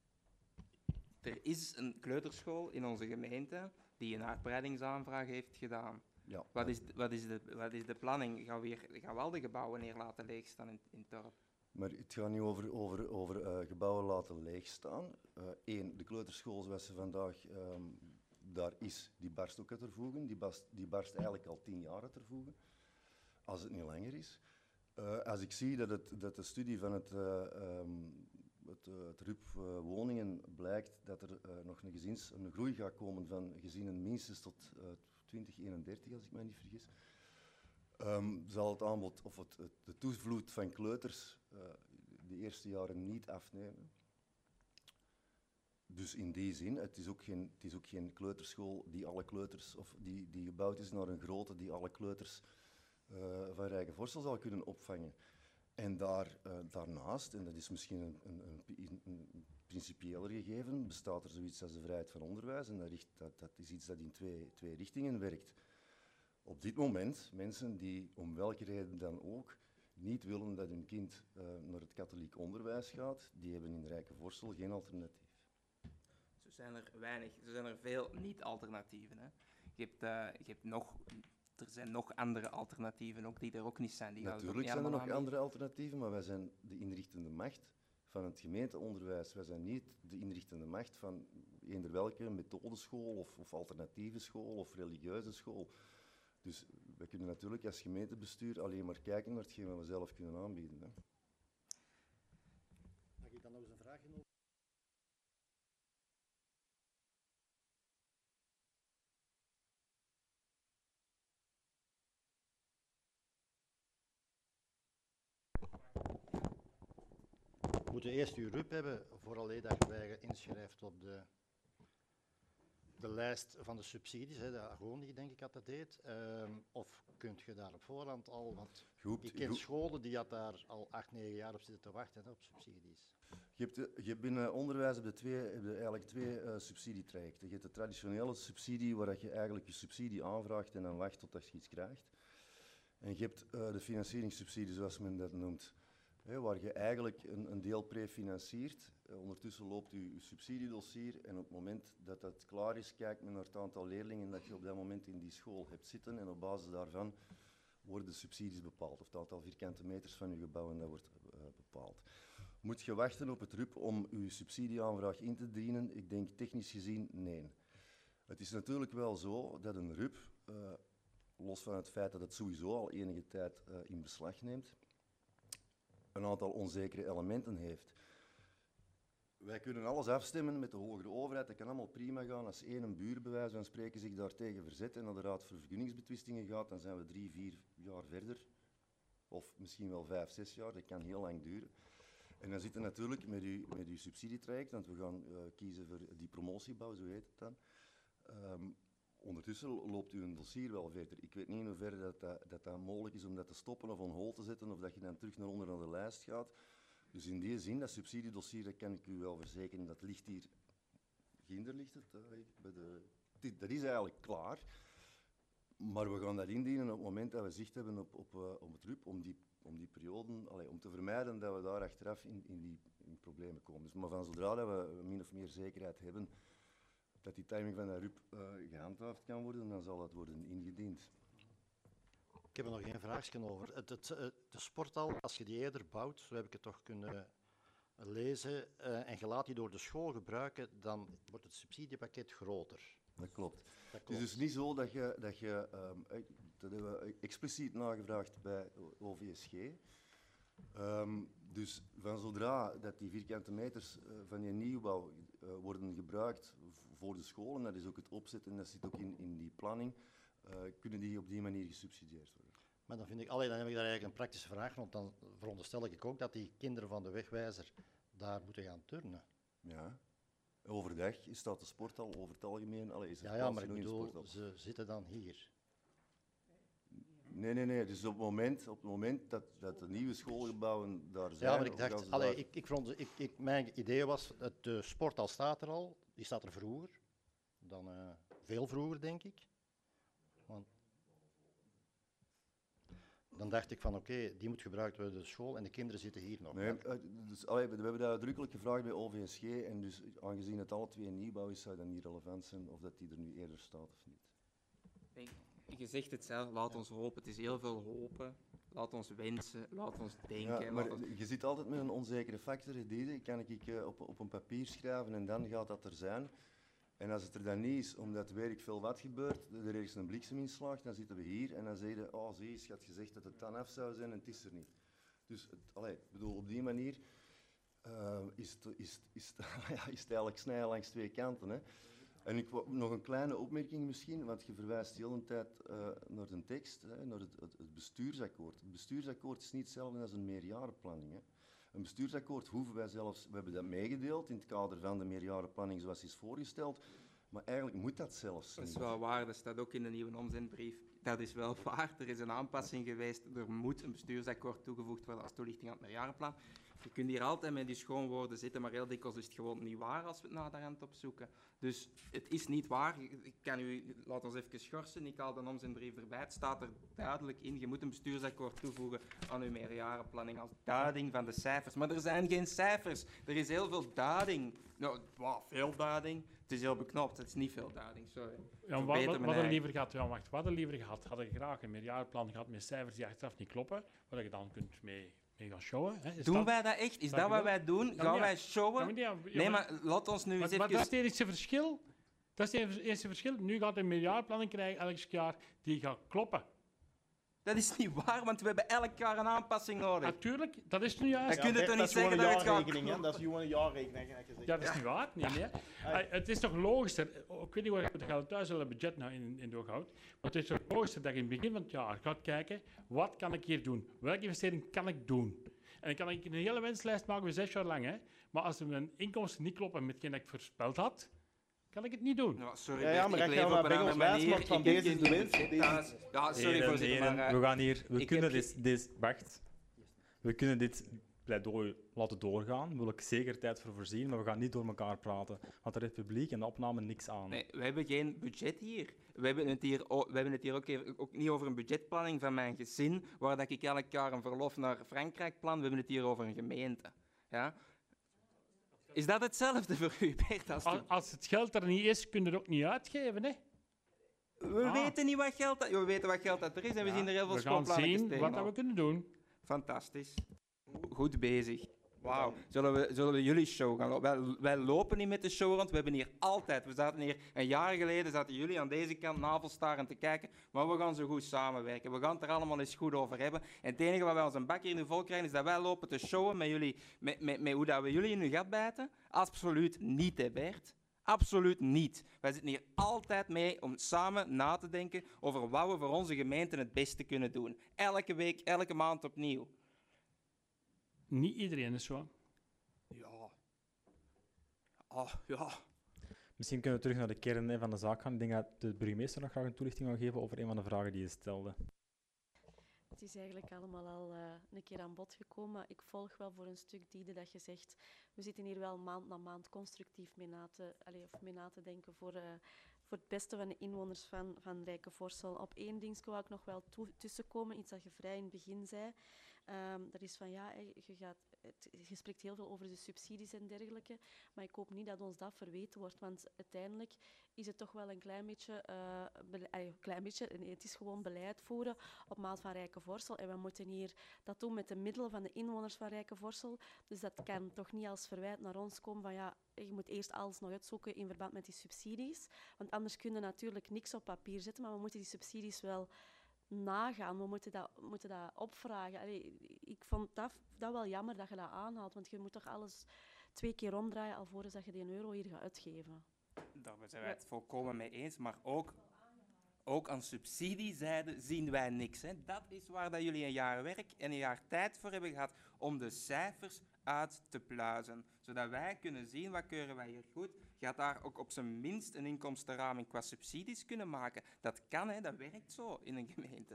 Er is een kleuterschool in onze gemeente die een uitbreidingsaanvraag heeft gedaan. Ja, wat, is, wat, is de, wat is de planning? Gaan we, weer, gaan we al de gebouwen hier laten leegstaan in, in het dorp? Maar het gaat niet over, over, over uh, gebouwen laten leegstaan. Eén, uh, de kleuterschool zoals ze vandaag um, daar is, die barst ook uit ter voegen. Die barst, die barst eigenlijk al tien jaar uit ter voegen, als het niet langer is. Uh, als ik zie dat, het, dat de studie van het, uh, um, het, uh, het R U P uh, woningen blijkt dat er uh, nog een, gezins, een groei gaat komen van gezinnen minstens tot uh, twintig eenendertig, als ik mij niet vergis. Um, zal het aanbod of het, het, de toevloed van kleuters uh, de eerste jaren niet afnemen. Dus in die zin, het is ook geen, het is ook geen kleuterschool die alle kleuters, of die, die gebouwd is naar een grootte die alle kleuters uh, van Rijkenvorsel zal kunnen opvangen. En daar, uh, daarnaast, en dat is misschien een, een, een, een principiëler gegeven, bestaat er zoiets als de vrijheid van onderwijs. En dat, richt, dat, dat is iets dat in twee, twee richtingen werkt. Op dit moment, mensen die om welke reden dan ook niet willen dat hun kind uh, naar het katholiek onderwijs gaat, die hebben in Rijkenvorsel geen alternatief. Zo zijn er weinig, zo zijn er veel niet-alternatieven. Hè. Je hebt, uh, je hebt nog, er zijn nog andere alternatieven ook die er ook niet zijn. Die Natuurlijk zijn er nog aanbieden. andere alternatieven, maar wij zijn de inrichtende macht van het gemeenteonderwijs. Wij zijn niet de inrichtende macht van eender welke methodeschool of, of alternatieve school of religieuze school. Dus we kunnen natuurlijk als gemeentebestuur alleen maar kijken naar hetgeen wat we zelf kunnen aanbieden. Hè. Mag ik dan nog eens een vraag in? We moeten eerst uw R U P hebben, vooraleer dat je wij inschrijft op de, de lijst van de subsidies, hè, de Agonie denk ik dat dat deed. Um, of kunt je daar op voorhand al, want goed, ik ken goed. scholen die had daar al acht, negen jaar op zitten te wachten, hè, op subsidies. Je hebt, je hebt binnen onderwijs heb je twee, heb je eigenlijk twee uh, subsidietrajecten. Je hebt de traditionele subsidie, waar je eigenlijk je subsidie aanvraagt en dan wacht totdat je iets krijgt. En je hebt uh, de financieringssubsidie, zoals men dat noemt. hè, waar je eigenlijk een, een deel prefinanciert. Uh, ondertussen loopt je, je subsidiedossier en op het moment dat dat klaar is, kijkt men naar het aantal leerlingen dat je op dat moment in die school hebt zitten en op basis daarvan worden de subsidies bepaald, of het aantal vierkante meters van je gebouw en dat wordt uh, bepaald. Moet je wachten op het R U P om je subsidieaanvraag in te dienen? Ik denk technisch gezien nee. Het is natuurlijk wel zo dat een R U P, uh, los van het feit dat het sowieso al enige tijd uh, in beslag neemt, een aantal onzekere elementen heeft. Wij kunnen alles afstemmen met de hogere overheid, dat kan allemaal prima gaan. Als één buur bij wijze van spreken zich daartegen verzet en naar de Raad voor Vergunningsbetwistingen gaat, dan zijn we drie, vier jaar verder. Of misschien wel vijf, zes jaar, dat kan heel lang duren. En dan zit je natuurlijk met uw, met uw subsidietraject, want we gaan uh, kiezen voor die promotiebouw, zo heet het dan. Um, ondertussen loopt uw dossier wel verder. Ik weet niet in hoeverre dat dat, dat dat mogelijk is om dat te stoppen of on hold te zetten, of dat je dan terug naar onder aan de lijst gaat. Dus in die zin, dat subsidiedossier, dat kan ik u wel verzekeren, dat ligt hier, ginder ligt het, uh, bij de, dit, dat is eigenlijk klaar. Maar we gaan dat indienen op het moment dat we zicht hebben op, op, uh, op het R U P, om die, om die perioden, allee, om te vermijden dat we daar achteraf in, in die in problemen komen. Dus, maar van zodra dat we min of meer zekerheid hebben dat die timing van dat R U P uh, gehandhaafd kan worden, dan zal dat worden ingediend. Ik heb er nog één vraagje over. Het, het, de sporthal, als je die eerder bouwt, zo heb ik het toch kunnen lezen, uh, en je laat die door de school gebruiken, dan wordt het subsidiepakket groter. Dat klopt. Dat Het klopt. is dus niet zo dat je, dat je um, dat hebben we expliciet nagevraagd bij O V S G. Um, dus van zodra dat die vierkante meters uh, van je nieuwbouw uh, worden gebruikt voor de school, en dat is ook het opzet en dat zit ook in, in die planning, uh, kunnen die op die manier gesubsidieerd worden. Maar dan, vind ik, allee, dan heb ik daar eigenlijk een praktische vraag, want dan veronderstel ik ook dat die kinderen van de wegwijzer daar moeten gaan turnen. Ja. Overdag staat de sporthal over het algemeen. Allee, is het Ja, ja, maar ik genoeg in de bedoel, sporthal. ze zitten dan hier. Nee, nee, nee. Dus op het moment, op het moment dat, dat de nieuwe schoolgebouwen daar zijn... Ja, maar ik of gaan dacht, ze allee, daar- ik, ik, vond, ik, ik, mijn idee was, het de sporthal staat er al, die staat er vroeger, dan uh, veel vroeger denk ik. Want dan dacht ik van oké, okay, die moet gebruikt worden door de school en de kinderen zitten hier nog. Nee, uh, dus, allee, we hebben dat uitdrukkelijk gevraagd bij O V S G en dus aangezien het alle twee nieuwbouw is, zou dat niet relevant zijn of dat die er nu eerder staat of niet. Je zegt het zelf, laat ons hopen. Het is heel veel hopen. Laat ons wensen, laat ons denken. Ja, maar laat ons- je zit altijd met een onzekere factor. Die kan ik uh, op, op een papier schrijven en dan gaat dat er zijn. En als het er dan niet is, omdat weet ik veel wat gebeurt, er ergens een blikseminslag, dan zitten we hier en dan zeg je, oh zie, je had gezegd dat het dan af zou zijn en het is er niet. Dus het, allee, ik bedoel, op die manier uh, is, het, is, is, ja, is het eigenlijk snijden langs twee kanten. Hè. En ik wou nog een kleine opmerking misschien, want je verwijst de hele tijd uh, naar de tekst, hè, naar het, het, het bestuursakkoord. Het bestuursakkoord is niet hetzelfde als een meerjarenplanning. Hè. Een bestuursakkoord hoeven wij zelfs, we hebben dat meegedeeld in het kader van de meerjarenplanning zoals is voorgesteld, maar eigenlijk moet dat zelfs Dat is niet. wel waar, dat staat ook in de nieuwe omzendbrief. Dat is wel waar, er is een aanpassing geweest. Er moet een bestuursakkoord toegevoegd worden als toelichting aan het meerjarenplan. Je kunt hier altijd met die schoonwoorden zitten, maar heel dikwijls is het gewoon niet waar als we het naderhand opzoeken. Dus het is niet waar. Ik kan u, laat ons even schorsen, ik haal de omzendbrief erbij. Het staat er duidelijk in, je moet een bestuursakkoord toevoegen aan uw meerjarenplanning als duiding van de cijfers. Maar er zijn geen cijfers. Er is heel veel duiding. Nou, wow, veel duiding. Het is heel beknopt, het is niet veel duiding, sorry. Ja, wat, Verbeter wat, mijn wat er eigen. liever gaat, ja, wacht, wat er liever gehad, had ik graag een meerjarenplan gehad met cijfers die achteraf niet kloppen, waar je dan kunt mee, mee gaan showen. Hè. Is Doen dat- wij dat echt? Is Snap dat je wat wel? wij doen? Ja, Gaan maar ja. wij Ja, showen? maar ja, ja, Nee, maar- maar laat ons nu Maar, eens maar dat is even... het enige verschil. Dat is het enige verschil. Nu gaat een meerjarenplanning krijgen elk jaar die gaat kloppen. Dat is niet waar, want we hebben elk jaar een aanpassing nodig. Natuurlijk, dat is nu juist. Ja, kun je Bert, toch dat niet is gewoon zeggen een dat het gaat jaarrekening, hè? kloppen? Dat is gewoon een jaarrekening. heb je gezegd. Ja, dat is niet waar. Nee, nee. Ah, het is toch logischer, ik weet niet waar je gaat thuis wel een budget nou in, in doorhoudt, maar het is toch logischer dat je in het begin van het jaar gaat kijken, wat kan ik hier doen? Welke investering kan ik doen? En dan kan ik een hele wenslijst maken voor zes jaar lang, hè. Maar als mijn inkomsten niet kloppen met hetgeen dat ik voorspeld had, kan ik het niet doen. Ja, sorry, Ja, ja, Bert, maar ik dat leef gaan op we een bij ons andere wijs manier. maken van Ik heb deze is geen de winst, budget deze thuis. Ja, sorry Heren, voorzitter, heren, maar... eh, we gaan hier, we ik kunnen heb dit, dit, wacht. We kunnen dit pleidooi laten doorgaan. Daar wil ik zeker tijd voor voorzien, maar we gaan niet door elkaar praten. Want er heeft publiek en de opname niks aan. Nee, we hebben geen budget hier. We hebben het hier, o- we hebben het hier ook, even- ook niet over een budgetplanning van mijn gezin, waar dat ik elk jaar een verlof naar Frankrijk plan. We hebben het hier over een gemeente. Ja? Is dat hetzelfde voor u, Bert? Als Als, als het geld er niet is, kun je het ook niet uitgeven. Hè? we Ah. weten niet wat geld dat, we weten wat geld dat er is en we Ja, zien er heel veel we gaan schoolplannetjes zien wat tegen. dat we kunnen doen. Fantastisch. Goed bezig. Wauw. Zullen we, zullen we jullie show gaan lopen? Wij, wij lopen niet met de show rond. We hebben hier altijd... We zaten hier een jaar geleden, zaten jullie aan deze kant navelstarend te kijken. Maar we gaan zo goed samenwerken. We gaan het er allemaal eens goed over hebben. En het enige wat wij als een bak hier nu vol krijgen, is dat wij lopen te showen met, jullie, met, met, met hoe dat we jullie in uw gat bijten. Absoluut niet, hè Bert? Absoluut niet. Wij zitten hier altijd mee om samen na te denken over wat we voor onze gemeente het beste kunnen doen. Elke week, elke maand opnieuw. Niet iedereen is zo. Ja. Oh, ja. Misschien kunnen we terug naar de kern hè, van de zaak gaan. Ik denk dat de burgemeester nog graag een toelichting wil geven over een van de vragen die je stelde. Het is eigenlijk allemaal al uh, een keer aan bod gekomen. Maar ik volg wel voor een stuk Diede dat je zegt. We zitten hier wel maand na maand constructief mee na te, allez, of mee na te denken voor, uh, voor het beste van de inwoners van, van Rijkenvorsel. Op één ding wou ik nog wel toe, tussenkomen, iets dat je vrij in het begin zei. Um, dat is van ja, je, gaat, het, je spreekt heel veel over de subsidies en dergelijke, maar ik hoop niet dat ons dat verweten wordt, want uiteindelijk is het toch wel een klein beetje, uh, bele- uh, klein beetje nee, het is gewoon beleid voeren op maat van Rijkenvorsel en we moeten hier dat doen met de middelen van de inwoners van Rijkenvorsel, dus dat kan toch niet als verwijt naar ons komen van ja, je moet eerst alles nog uitzoeken in verband met die subsidies, want anders kun je natuurlijk niks op papier zetten, maar we moeten die subsidies wel nagaan. We moeten dat, moeten dat opvragen. Allee, ik vond dat, dat wel jammer dat je dat aanhaalt, want je moet toch alles twee keer omdraaien alvorens dat je die een euro hier gaat uitgeven. Daar zijn wij het volkomen mee eens, maar ook, ook aan subsidiezijde zien wij niks. Hè. Dat is waar dat jullie een jaar werk en een jaar tijd voor hebben gehad om de cijfers uit te pluizen. Zodat wij kunnen zien wat keuren wij hier goed. Je gaat daar ook op zijn minst een inkomstenraming qua subsidies kunnen maken. Dat kan, hè, dat werkt zo in een gemeente.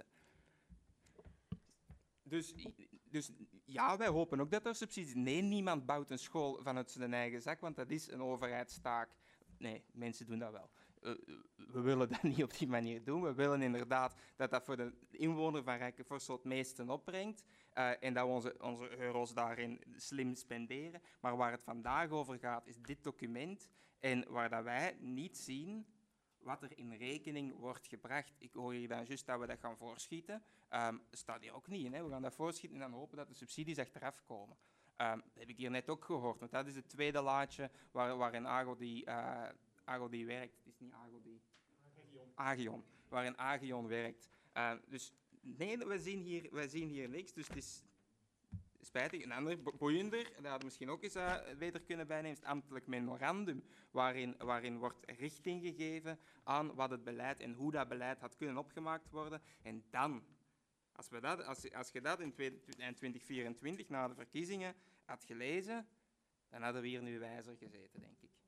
Dus, dus ja, wij hopen ook dat er subsidies... Nee, niemand bouwt een school vanuit zijn eigen zak, want dat is een overheidstaak. Nee, mensen doen dat wel. Uh, we willen dat niet op die manier doen. We willen inderdaad dat dat voor de inwoner van Rijkenvorsel het meeste opbrengt uh, en dat we onze, onze euro's daarin slim spenderen. Maar waar het vandaag over gaat, is dit document en waar dat wij niet zien wat er in rekening wordt gebracht. Ik hoor hier dan juist dat we dat gaan voorschieten. Um, staat hier ook niet in. Hè. We gaan dat voorschieten en dan hopen dat de subsidies achteraf komen. Um, dat heb ik hier net ook gehoord, want dat is het tweede laadje waar, waarin Agodi, uh, Agodi werkt. Het is niet Agodi. Agion. Agion. Waarin Agion werkt. Uh, dus nee, we zien, hier, we zien hier niks, dus het is spijtig. Een ander, bo- boeiender, dat had misschien ook eens uh, beter kunnen bijnemen, is het ambtelijk memorandum, waarin, waarin wordt richting gegeven aan wat het beleid en hoe dat beleid had kunnen opgemaakt worden. En dan... Als, we dat, als, als je dat in twintig vierentwintig, na de verkiezingen, had gelezen, dan hadden we hier nu wijzer gezeten, denk ik.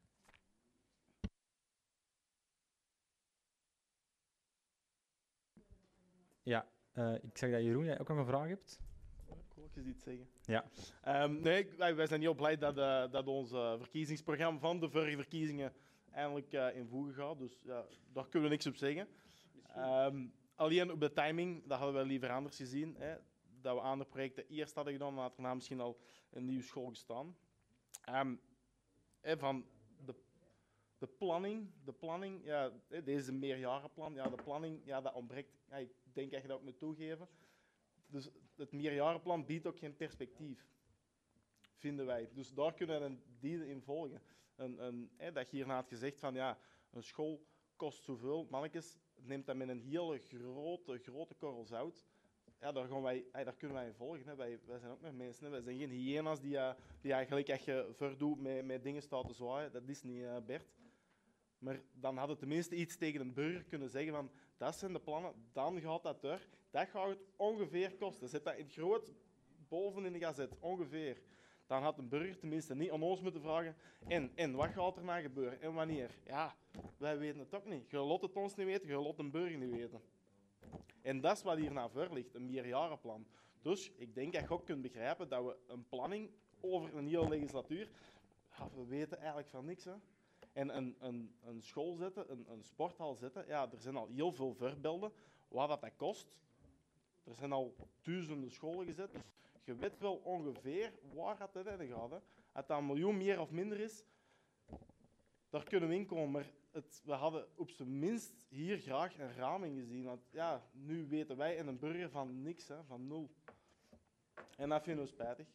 Ja, uh, ik zag dat Jeroen, jij ook nog een vraag hebt. Ik wil ook eens iets zeggen. Ja. Um, nee, ik- wij, wij zijn heel blij dat, uh, dat ons uh, verkiezingsprogramma van de vorige verkiezingen eindelijk uh, in voegen gaat. Dus ja, daar kunnen we niks op zeggen. Um, alleen op de timing, dat hadden we liever anders gezien. Hè, dat we aan de projecten eerst hadden gedaan, dan had er daarna misschien al een nieuwe school gestaan. Um, hè, van de, de planning, de planning ja, hè, deze meerjarenplan, ja, de planning, ja, dat ontbreekt. Ja, ik denk dat je dat ook moet toegeven. Dus het meerjarenplan biedt ook geen perspectief, vinden wij. Dus daar kunnen we die in volgen. Een, een, hè, dat je hierna had gezegd van ja, een school kost zoveel, mannetjes, neemt dat met een hele grote, grote korrel zout. Ja, daar, gaan wij, hey, daar kunnen wij in volgen. Hè. Wij, wij zijn ook nog mensen. Hè. Wij zijn geen hyena's die, uh, die eigenlijk als je verdoet met, met dingen staat te zwaaien. Dat is niet, uh, Bert. Maar dan had het tenminste iets tegen een burger kunnen zeggen van dat zijn de plannen, dan gaat dat door. Dat gaat het ongeveer kosten. Zet dat in het groot boven in de gazet, ongeveer. Dan had een burger tenminste niet aan ons moeten vragen en, en wat gaat er nou gebeuren en wanneer. Ja, wij weten het ook niet. Je laat het ons niet weten, je laat een burger niet weten. En dat is wat hier naar voor ligt, een meerjarenplan. Dus ik denk dat je ook kunt begrijpen dat we een planning over een hele legislatuur, ja, we weten eigenlijk van niks. Hè. En een, een, een school zetten, een, een sporthal zetten, ja, er zijn al heel veel voorbeelden wat dat, dat kost. Er zijn al duizenden scholen gezet, dus je weet wel ongeveer waar het heen gaat. Hè. Als dat een miljoen meer of minder is, daar kunnen we in komen. Maar het, we hadden op zijn minst hier graag een raming gezien. Want ja, nu weten wij en een burger van niks, hè, van nul. En dat vinden we spijtig.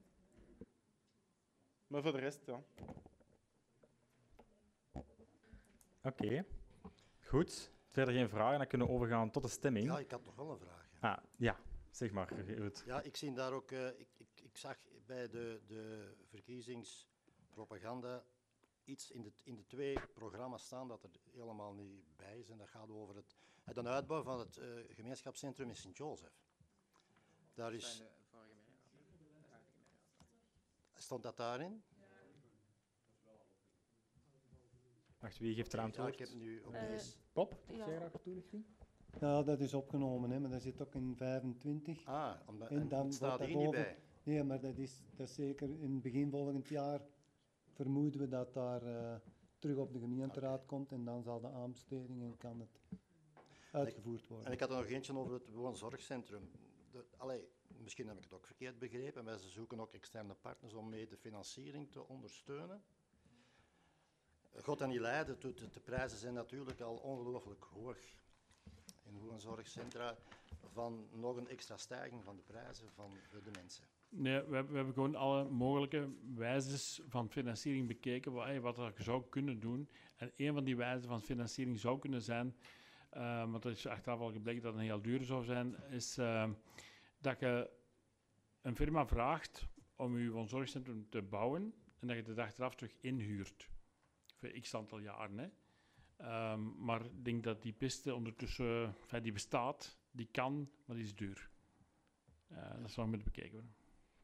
Maar voor de rest, ja. Oké, okay. Goed. Verder geen vragen, dan kunnen we overgaan tot de stemming. Ja, ik had nog wel een vraag. Ja, ah, ja. Zeg maar, Ruud. Ja, ik zie daar ook... Uh, ik, ik, ik zag bij de, de verkiezingspropaganda iets in de, in de twee programma's staan dat er helemaal niet bij is. En dat gaat over het, het een uitbouw van het uh, gemeenschapscentrum in Sint-Joseph. Daar is... Stond dat daarin? Wacht, wie geeft er aan ja, ik heb nu op uh, deze... Bob, ja. zeg graag toelichting? Ja, dat is opgenomen, hè, maar dat zit ook in vijfentwintig. Ah, omdat, en dan staat wordt hier dat niet over... bij. Nee, maar dat is, dat is zeker in begin volgend jaar vermoeden we dat daar uh, terug op de gemeenteraad okay. komt en dan zal de aanbesteding en kan het uitgevoerd worden. En ik had er nog eentje over het woonzorgcentrum. De, allee, misschien heb ik het ook verkeerd begrepen, maar ze zoeken ook externe partners om mee de financiering te ondersteunen. God en die lijden, de, de prijzen zijn natuurlijk al ongelooflijk hoog in woonzorgcentra, van nog een extra stijging van de prijzen van de, de mensen. Nee, we hebben, we hebben gewoon alle mogelijke wijzes van financiering bekeken, wat, wat er zou kunnen doen. En een van die wijzen van financiering zou kunnen zijn, uh, want dat is achteraf al gebleken dat het heel duur zou zijn, is uh, dat je een firma vraagt om je woonzorgcentrum te bouwen en dat je het achteraf terug inhuurt. Voor x aantal jaren. Hè. Um, maar ik denk dat die piste ondertussen, enfin, die bestaat, die kan, maar die is duur. Uh, dat zou moeten bekeken worden.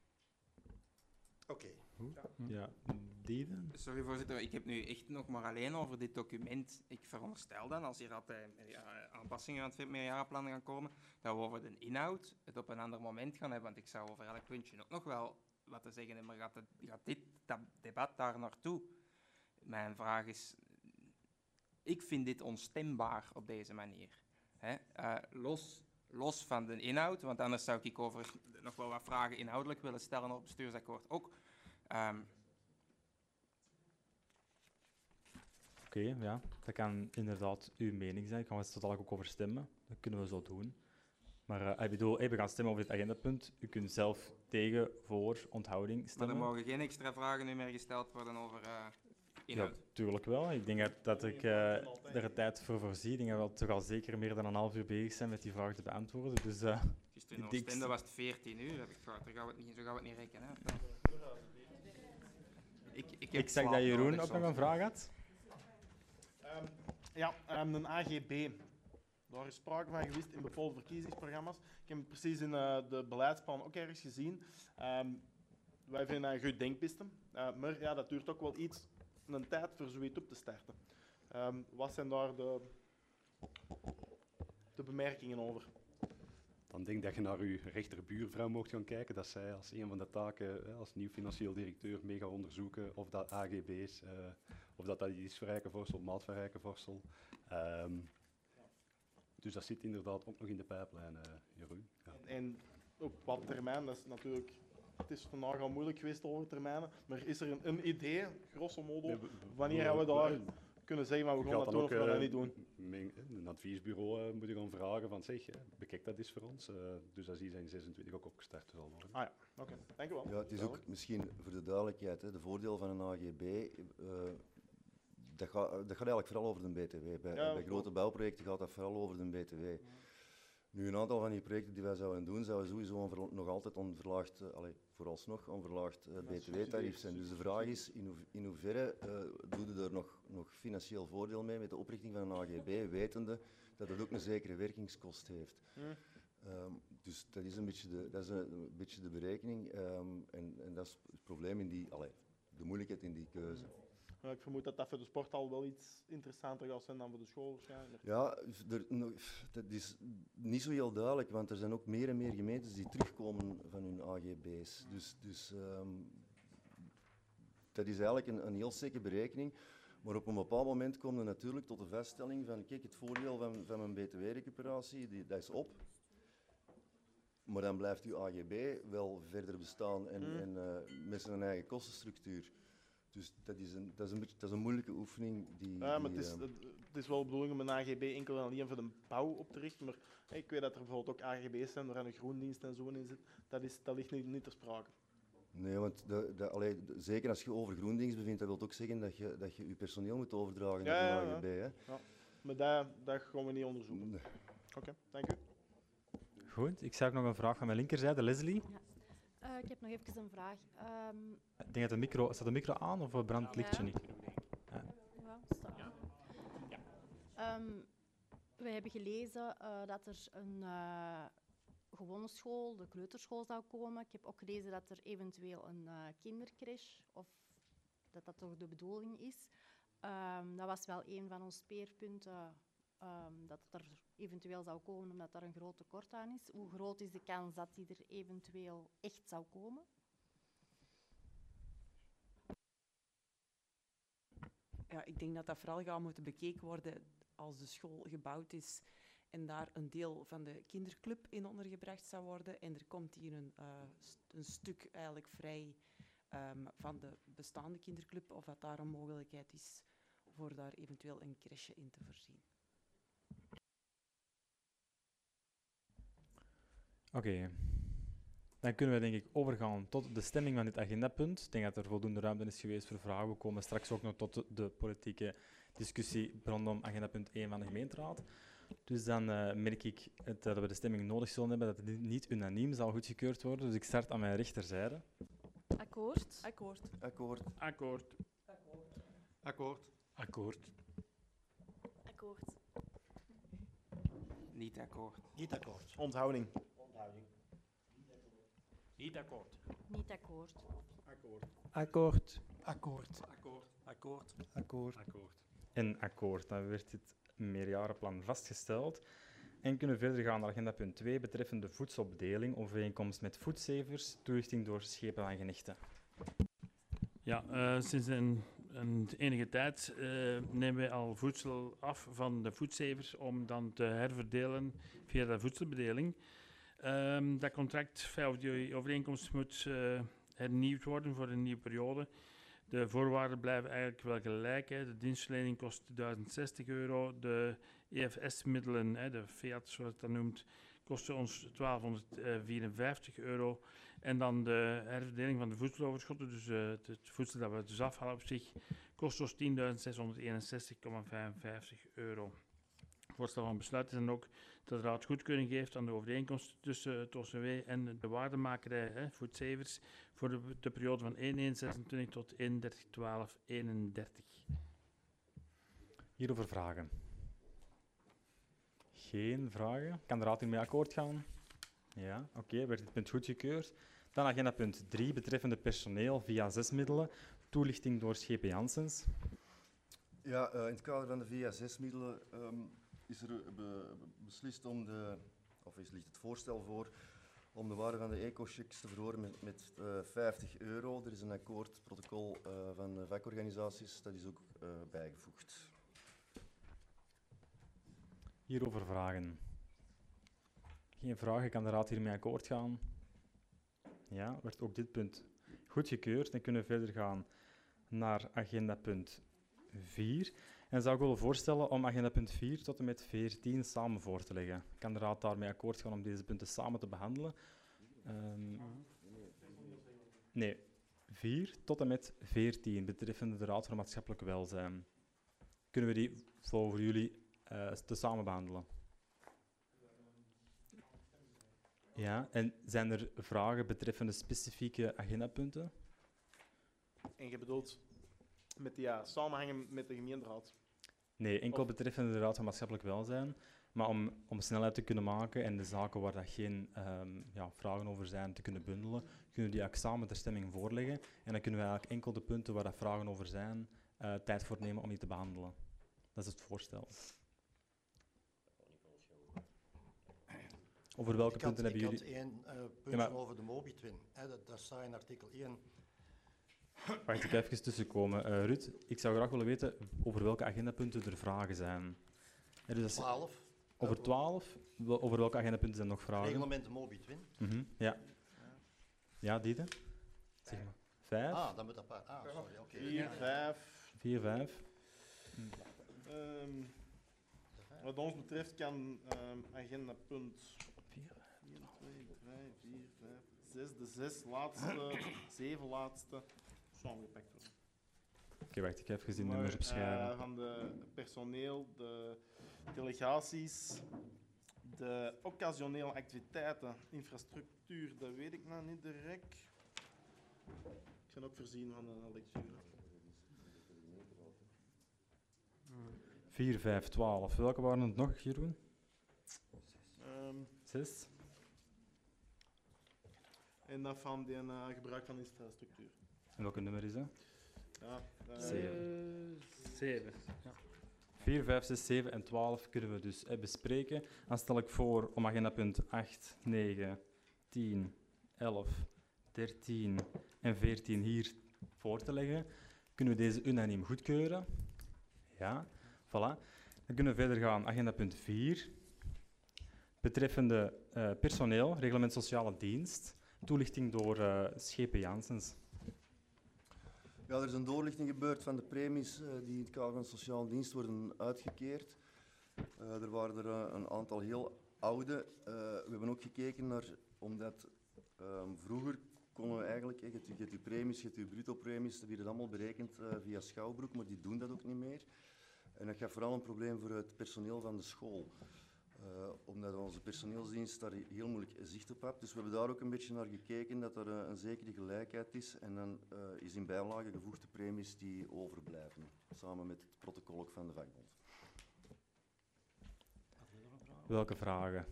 Oké. Okay. Ja, die dan? Sorry voorzitter, ik heb nu echt nog maar alleen over dit document. Ik veronderstel dan, als hier altijd aanpassingen aan het meerjarenplan gaan komen, dat we over de inhoud het op een ander moment gaan hebben. Want ik zou over elk puntje ook nog wel wat te zeggen hebben, maar gaat, het, gaat dit dat debat daar naartoe? Mijn vraag is, ik vind dit onstembaar op deze manier. Hè? Uh, los, los van de inhoud, want anders zou ik over nog wel wat vragen inhoudelijk willen stellen op het bestuursakkoord ook. Um, Oké, okay, ja, dat kan inderdaad uw mening zijn. Ik kan het totaal ook over stemmen. Dat kunnen we zo doen. Maar uh, ik bedoel, hey, we gaan stemmen over dit agendapunt. U kunt zelf tegen, voor, onthouding stemmen. Maar er mogen geen extra vragen nu meer gesteld worden over uh, inhoud. Ja, tuurlijk wel. Ik denk dat, dat ik uh, er tijd voor voorzie. Ik denk dat we toch al zeker meer dan een half uur bezig zijn met die vragen te beantwoorden. Dus, uh, Gisteren in Oostende was het veertien uur. Heb ik gehad. Daar gaan we het niet, zo gaan we het niet rekenen. Hè. Ik, ik, ik zeg dat Jeroen ook nog een vraag had. Um, ja, um, een A G B. Daar is sprake van geweest in bepaalde verkiezingsprogramma's. Ik heb het precies in uh, de beleidsplan ook ergens gezien. Um, wij vinden dat een goed denkpiste. Uh, maar ja, dat duurt ook wel iets, een tijd voor zoiets op te starten. Um, wat zijn daar de, de bemerkingen over? Dan denk ik dat je naar uw rechterbuurvrouw mocht gaan kijken, dat zij als een van de taken als nieuw financieel directeur mee gaat onderzoeken of dat A G B's, uh, of dat dat is voor Rijkenvorsel, maat van Rijkenvorsel. Um, dus dat zit inderdaad ook nog in de pijplijn, uh, Jeroen. Ja. En op wat termijn, dat is natuurlijk... Het is vandaag al moeilijk geweest over termijnen, maar is er een, een idee, grosso modo, nee, we, we, wanneer gaan we daar we, kunnen zeggen, maar we gaan dat doen of we dat niet doen? Een adviesbureau uh, moet je gaan vragen van, zeg, uh, bekijk dat eens voor ons. Uh, dus dat is in zesentwintig ook opgestart zal worden. Ah ja, oké, okay. Dank je wel. Ja, het is ook misschien voor de duidelijkheid, hè, de voordeel van een A G B, uh, dat, gaat, dat gaat eigenlijk vooral over de B T W. Bij, ja, bij grote bouwprojecten gaat dat vooral over de B T W. Ja. Nu, een aantal van die projecten die wij zouden doen, zouden sowieso onver, nog altijd onverlaagd, uh, allez, vooralsnog onverlaagd uh, B T W-tarief zijn. Dus de vraag is, in, ho in hoeverre uh, doe je er nog, nog financieel voordeel mee met de oprichting van een A G B, wetende dat het ook een zekere werkingskost heeft. Hmm. Um, dus dat is een beetje de, dat is een, een beetje de berekening um, en, en dat is het probleem in die, allez, de moeilijkheid in die keuze. Maar ik vermoed dat dat voor de sporthal wel iets interessanter gaat zijn dan voor de school waarschijnlijk. Ja, er, no- dat is niet zo heel duidelijk, want er zijn ook meer en meer gemeentes die terugkomen van hun A G B's. Dus, dus ehm, dat is eigenlijk een, een heel zeker berekening. Maar op een bepaald moment komt er natuurlijk tot de vaststelling van, kijk, het voordeel van, van mijn B T W-recuperatie, die, dat is op. Maar dan blijft uw A G B wel verder bestaan en, Mm. en uh, met zijn eigen kostenstructuur. Dus dat is een, dat is een, beetje, dat is een moeilijke oefening. Die, Ja, maar die, het is, uh, het, het is wel de bedoeling om een A G B enkel en alleen voor de bouw op te richten. Maar hey, ik weet dat er bijvoorbeeld ook A G B's zijn waar een groendienst en zo in zit. Dat, is, dat ligt niet, niet ter sprake. Nee, want de, de, allee, de- zeker als je over groendienst bevindt, dat wil ook zeggen dat je, dat je je personeel moet overdragen Ja, naar ja, een ja. A G B. Hè? Ja. Maar dat, dat gaan we niet onderzoeken. Nee. Oké, dank u. Goed, ik zie ook nog een vraag van mijn linkerzijde, Leslie. Uh, ik heb nog even een vraag. Um, Ik denk dat de micro, staat de micro aan of brandt het lichtje niet? Ja. ja, staat aan. Um, we hebben gelezen uh, dat er een uh, gewone school, de kleuterschool, zou komen. Ik heb ook gelezen dat er eventueel een uh, kindercrash, of dat dat toch de bedoeling is. Um, dat was wel een van onze speerpunten. Um, dat het er eventueel zou komen omdat er een groot tekort aan is. Hoe groot is de kans dat die er eventueel echt zou komen? Ja, ik denk dat dat vooral gaat moeten bekeken worden als de school gebouwd is en daar een deel van de kinderclub in ondergebracht zou worden. En er komt hier een, uh, st een stuk eigenlijk vrij um, van de bestaande kinderclub, of dat daar een mogelijkheid is voor daar eventueel een crèche in te voorzien. Oké, okay. Dan kunnen we denk ik overgaan tot de stemming van dit agendapunt. Ik denk dat er voldoende ruimte is geweest voor vragen. We komen straks ook nog tot de, de politieke discussie rondom agendapunt één van de gemeenteraad. Dus dan uh, merk ik het, uh, dat we de stemming nodig zullen hebben, dat het niet unaniem zal goedgekeurd worden. Dus ik start aan mijn rechterzijde. Akkoord. Akkoord. Akkoord. Akkoord. Akkoord. Akkoord. Akkoord. Niet akkoord. Niet akkoord. Onthouding. Onthouding. Niet akkoord. Niet akkoord. Akkoord. Akkoord. Akkoord. Akkoord. Akkoord. Akkoord. Akkoord. En akkoord, dan werd dit meerjarenplan vastgesteld. En kunnen we verder gaan naar agenda punt twee betreffende voedselbedeling, overeenkomst met Foodsavers, toelichting door Schepen van Genechten. Ja, uh, sinds een, een enige tijd uh, nemen wij al voedsel af van de Foodsavers om dan te herverdelen via de voedselbedeling. Um, dat contract, of die overeenkomst moet uh, hernieuwd worden voor een nieuwe periode. De voorwaarden blijven eigenlijk wel gelijk. Hè. De dienstverlening kost duizend zestig euro. De E F S-middelen, hè, de Fiat zoals het dat noemt, kosten ons twaalfhonderdvierenvijftig euro. En dan de herverdeling van de voedseloverschotten, dus uh, het, het voedsel dat we dus afhalen op zich, kost ons tienduizend zeshonderdeenenzestig komma vijfenvijftig euro. Voorstel van besluit is dan ook dat de Raad goedkeuring geeft aan de overeenkomst tussen het O C W en de waardemakerij, hè, Foodsavers, voor de, de periode van één één zesentwintig tot eenendertig twaalf eenendertig. Hierover vragen? Geen vragen? Kan de Raad hiermee akkoord gaan? Ja, oké, okay, werd dit punt goedgekeurd. Dan agenda punt drie betreffende personeel via zes-middelen, toelichting door Schepen Janssens. Ja, uh, in het kader van de V A zes-middelen um, is er be beslist om de, of is, ligt het voorstel voor om de waarde van de eco-checks te verhogen met, met uh, vijftig euro. Er is een akkoordprotocol uh, van de vakorganisaties, dat is ook uh, bijgevoegd. Hierover vragen? Geen vragen, kan de Raad hiermee akkoord gaan? Ja, werd ook dit punt goedgekeurd. Dan kunnen we verder gaan naar agenda punt vier. En zou ik willen voorstellen om agenda punt vier tot en met veertien samen voor te leggen. Kan de Raad daarmee akkoord gaan om deze punten samen te behandelen? Um, nee, vier tot en met veertien betreffende de Raad voor Maatschappelijk Welzijn. Kunnen we die voor jullie uh, te samen behandelen? Ja, en zijn er vragen betreffende specifieke agendapunten? En je bedoelt met die ja, samenhangen met de gemeenteraad? Nee, enkel of betreffende de Raad van Maatschappelijk Welzijn. Maar om, om snelheid te kunnen maken en de zaken waar dat geen um, ja, vragen over zijn te kunnen bundelen, kunnen we die ook samen ter stemming voorleggen. En dan kunnen we eigenlijk enkel de punten waar dat vragen over zijn, uh, tijd voor nemen om die te behandelen. Dat is het voorstel. Over welke ik had, punten hebben ik jullie... Ik had één uh, puntje ja, maar... over de Mobitwin. Hè, dat, dat staat in artikel één. Wacht, ik ga even tussenkomen. Uh, Ruud, ik zou graag willen weten over welke agendapunten er vragen zijn. Ja, dus twaalf. Over twaalf? Over welke agendapunten zijn nog vragen? Reglement Mobitwin. Mm-hmm, ja. Ja, Diede? Zeg maar. Vijf? Ah, dan moet dat paar. Ah, sorry. Oké. Vier, ja. vijf. Vier, vijf. Hm. Um, wat ons betreft kan um, agenda punt vier, twee, drie, vier, vijf, zes, de zes laatste, zeven laatste, samengepakt worden. Oké, okay, wacht, ik heb even die nummers opschrijven. Uh, van de personeel, de delegaties, de occasionele activiteiten, infrastructuur, dat weet ik nou niet direct. Ik kan ook voorzien van een lectuur. vier, vijf, twaalf. Welke waren het nog, Jeroen? Um, Zes. En dat van die uh, gebruik van infrastructuur. En welke nummer is dat? Ja, uh, zeven. zeven. Ja. vier, vijf, zes, zeven en twaalf kunnen we dus eh, bespreken. Dan stel ik voor om agendapunt acht, negen, tien, elf, dertien en veertien hier voor te leggen. Kunnen we deze unaniem goedkeuren? Ja, voilà. Dan kunnen we verder gaan. Agendapunt vier. Betreffende uh, personeel, reglement sociale dienst. Toelichting door uh, Schepen Janssens. Ja, er is een doorlichting gebeurd van de premies uh, die in het kader van sociale dienst worden uitgekeerd. Uh, er waren er uh, een aantal heel oude. Uh, we hebben ook gekeken naar, omdat um, vroeger konden we eigenlijk, je hebt je premies, je hebt je bruto-premies, dat werden allemaal berekend uh, via Schouwbroek, maar die doen dat ook niet meer. En dat gaf vooral een probleem voor het personeel van de school. Uh, omdat onze personeelsdienst daar heel moeilijk zicht op had. Dus we hebben daar ook een beetje naar gekeken dat er uh, een zekere gelijkheid is. En dan uh, is in bijlage gevoegd de premies die overblijven. Samen met het protocol ook van de vakbond. Welke vragen?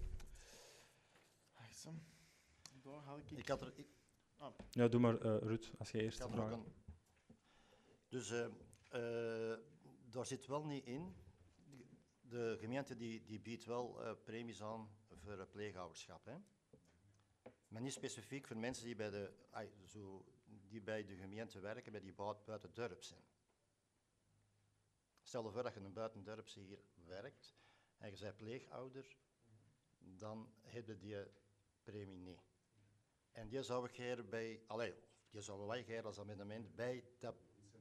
Daar haal ik... Ik had er... Ik... Ah. Ja, doe maar, uh, Ruud, als je eerst vraagt. Een... Dus uh, uh, daar zit wel niet in. De gemeente die, die biedt wel uh, premies aan voor uh, pleegouderschap. Hè? Maar niet specifiek voor mensen die bij de, uh, zo, die bij de gemeente werken, bij die buiten dorp zijn. Stel je voor dat je een buitendorpse hier werkt en je bent pleegouder, dan heb je die premie niet. En die zou ik hier bij, allee, die zou wel hier als amendement bij dat...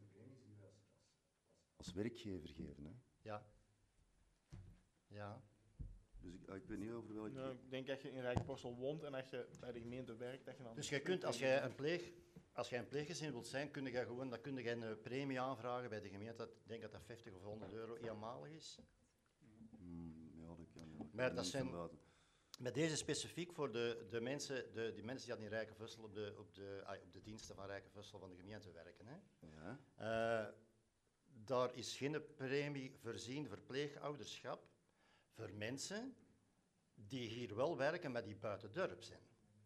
Als werkgever geven, hè? Ja. Ja. Dus ik, ik weet niet over welke... Nou, ik denk dat je in Rijksborsel woont en als je bij de gemeente werkt, dat je dan... Dus je kunt, als jij een pleeg, als jij een pleeggezin wilt zijn, kun je gewoon, dan kun je een premie aanvragen bij de gemeente. Ik denk dat dat vijftig of honderd euro eenmalig is. Mm, ja, dat kan. Maar dat zijn... Met deze specifiek voor de, de mensen, de, die mensen die in Rijkenvussel op de, op, de, op de diensten van Rijkenvussel van de gemeente werken. Hè. Ja. Uh, daar is geen premie voorzien voor pleegouderschap voor mensen die hier wel werken, maar die buiten dorp zijn.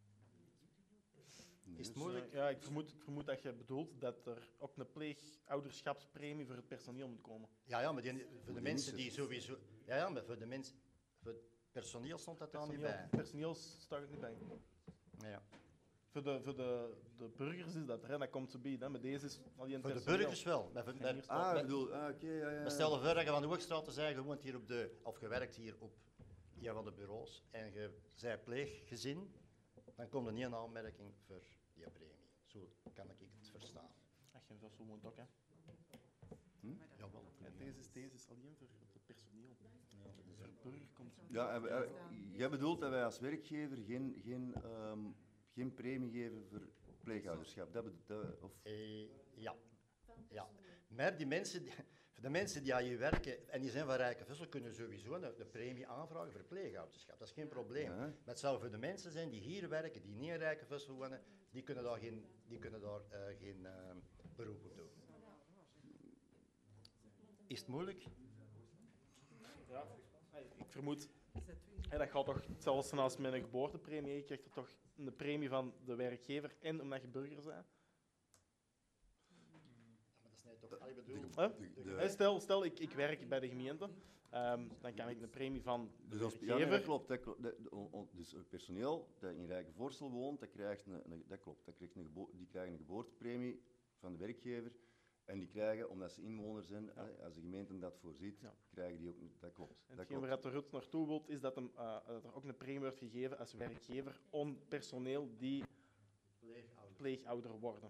Is het moeilijk? Ja, ik vermoed, ik vermoed dat je bedoelt dat er ook een pleegouderschapspremie voor het personeel moet komen. Ja, ja, maar die, voor de mensen die sowieso... Ja, ja, maar voor de mensen... Voor personeel stond dat dan niet bij. Personeel staat er niet bij. Ja. Voor de, voor de, de burgers is dat er, dat komt zo bij. Hè. Met deze is alleen voor personeel. de burgers wel. Maar voor, met, ah, met, bedoel, ah, oké, okay, ja, ja. Maar stel je voor dat je van de Hoogstraat te zeggen, je woont hier op de... Of je werkt hier op een van de bureaus en je bent pleeggezin, dan komt er niet een aanmerking voor die premie. Zo kan ik het verstaan. Ach, je zo woont ook, hè. Hm? Jawel. Ja, deze, is, deze is alleen voor het personeel. Ja, dus de burger komt... Ja, en, en, jij bedoelt dat wij als werkgever geen, geen, um, geen premie geven voor pleegouderschap? Dat bedoelt, dat, of? Eh, ja. ja. Maar die mensen, die, de mensen die aan je werken en die zijn van Rijkenvussel, kunnen sowieso een, een premie aanvragen voor pleegouderschap. Dat is geen probleem. Ja. Maar het zou voor de mensen zijn die hier werken, die niet in Rijkenvussel wonen, die kunnen daar geen, die kunnen daar, uh, geen uh, beroep op doen. Is het moeilijk? Ja, ik vermoed... En dat gaat toch hetzelfde zijn als met een geboortepremie. Je krijgt er toch een premie van de werkgever en omdat je burger bent. Ja, maar dat is net toch... ik bedoel... Huh? de- de- Hè, Stel, stel ik, ik werk bij de gemeente, ehm, dan kan ik een premie van de Dus als, ja, nee, werkgever... dat klopt. Dat klopt. Dat- on- on- dus het personeel dat in Rijkenvoorsel woont, dat krijgt een, een- dat klopt. Dat krijgt een gebo- die krijgen een geboortepremie van de werkgever. En die krijgen, omdat ze inwoner zijn, Ja. eh, als de gemeente dat voorziet, Ja. krijgen die ook... een- Dat klopt. En Dat hetgeen klopt. waar de Rutte naartoe wilt, is dat, hem, eh, dat er ook een premie wordt gegeven als werkgever aan personeel die pleegouder worden.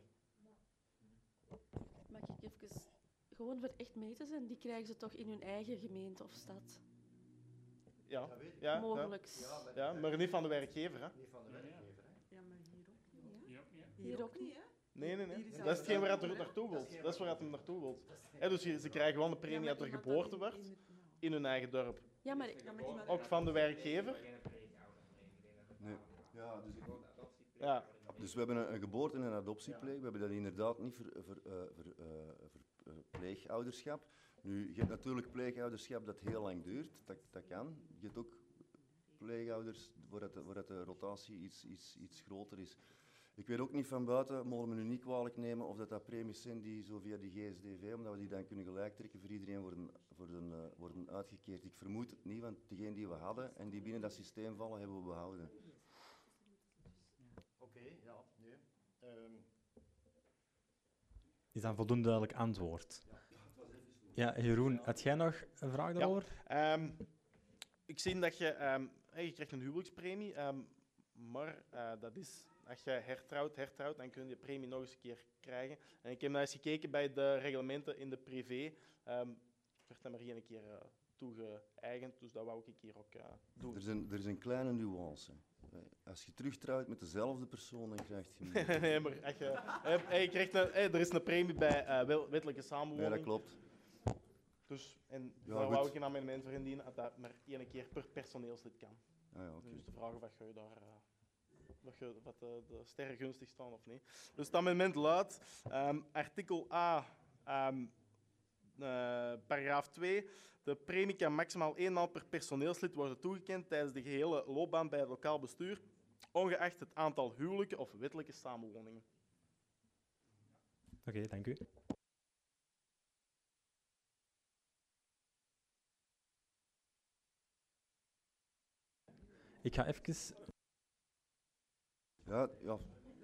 Mag ik even... Gewoon voor echt mee te zijn, die krijgen ze toch in hun eigen gemeente of stad? Ja, ja, Mogelijk. ja, ja, maar niet van de werkgever. Hè? Niet van de werkgever, hè? Ja, maar hier ook niet, hè? Ja, ja. Hier ook niet. hè? Nee, nee, Hier nee. is Dat is hetgeen waar dat de Rutte naartoe wilt. Dat is waar hij naartoe wilt. Hè, dus je- ze krijgen wel een premie uit de geboorte wordt in hun eigen dorp. Ja, maar... Ja, maar iemand- Ook van de werkgever. Nee. Ja, dus, ik- Ja. dus we hebben een, een geboorte- en een adoptiepleeg. We hebben dat inderdaad niet voor, voor, eh, voor, eh, voor eh, pleegouderschap. Nu, je hebt natuurlijk pleegouderschap dat heel lang duurt. Dat, dat kan. Je hebt ook pleegouders waar, het, waar het de rotatie iets, iets, iets groter is. Ik weet ook niet van buiten, mogen we nu niet kwalijk nemen of dat, dat premies zijn die zo via die G S D V, omdat we die dan kunnen gelijk trekken voor iedereen, worden, worden, uh, worden uitgekeerd. Ik vermoed het niet, want degene die we hadden en die binnen dat systeem vallen, hebben we behouden. Oké, ja, nee. Ehm, Is dat een voldoende duidelijk antwoord? Ja, Jeroen, had jij nog een vraag daarover? Ehm, ik zie dat je... ehm, hey, je krijgt een huwelijkspremie, ehm, maar eh, dat is... Als je hertrouwt, hertrouwt, dan kun je de premie nog eens een keer krijgen. En ik heb nou eens gekeken bij de reglementen in de privé. Um, werd dat maar één keer uh, toegeëigend, dus dat wou ik hier ook uh, doen. Er is, een, er is een kleine nuance. Als je terugtrouwt met dezelfde persoon, dan krijg je meer. Nee, maar als je, eh, je krijgt een, eh, er is een premie bij uh, wel- wettelijke samenwoning. Ja, dat klopt. Dus, en Ja, daar goed. wou ik een amendement voor indienen, dat dat maar één keer per personeelslid kan. Ah, ja, okay. Dus de vraag of dat je daar... Uh, Wat, je, wat de, de sterren gunstig staan of niet. Dus het amendement luidt, um, artikel A, um, uh, paragraaf twee. De premie kan maximaal eenmaal per personeelslid worden toegekend tijdens de gehele loopbaan bij het lokaal bestuur, ongeacht het aantal huwelijken of wettelijke samenwoningen. Oké, okay, dank u. Ik ga even... Ja, ja.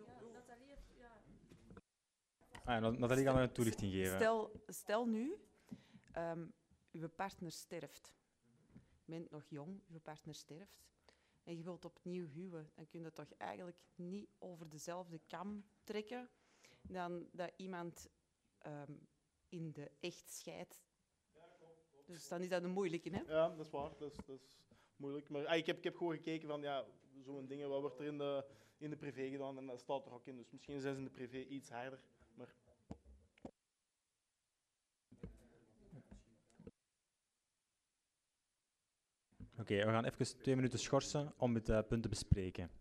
Ah, ja, Nathalie gaat nog een toelichting geven. Stel, stel nu, um, uw partner sterft. Je bent nog jong, uw partner sterft. En je wilt opnieuw huwen. Dan kun je toch eigenlijk niet over dezelfde kam trekken dan dat iemand um, in de echtscheid. Dus dan is dat een moeilijke, hè? Ja, dat is waar. Dat is, dat is moeilijk. Maar ah, ik, heb, ik heb gewoon gekeken van, ja, zo'n dingen, wat wordt er in de, in de privé gedaan? En dat staat er ook in. Dus misschien zijn ze in de privé iets harder. Maar... Oké, okay, we gaan even twee minuten schorsen om het uh, punt te bespreken.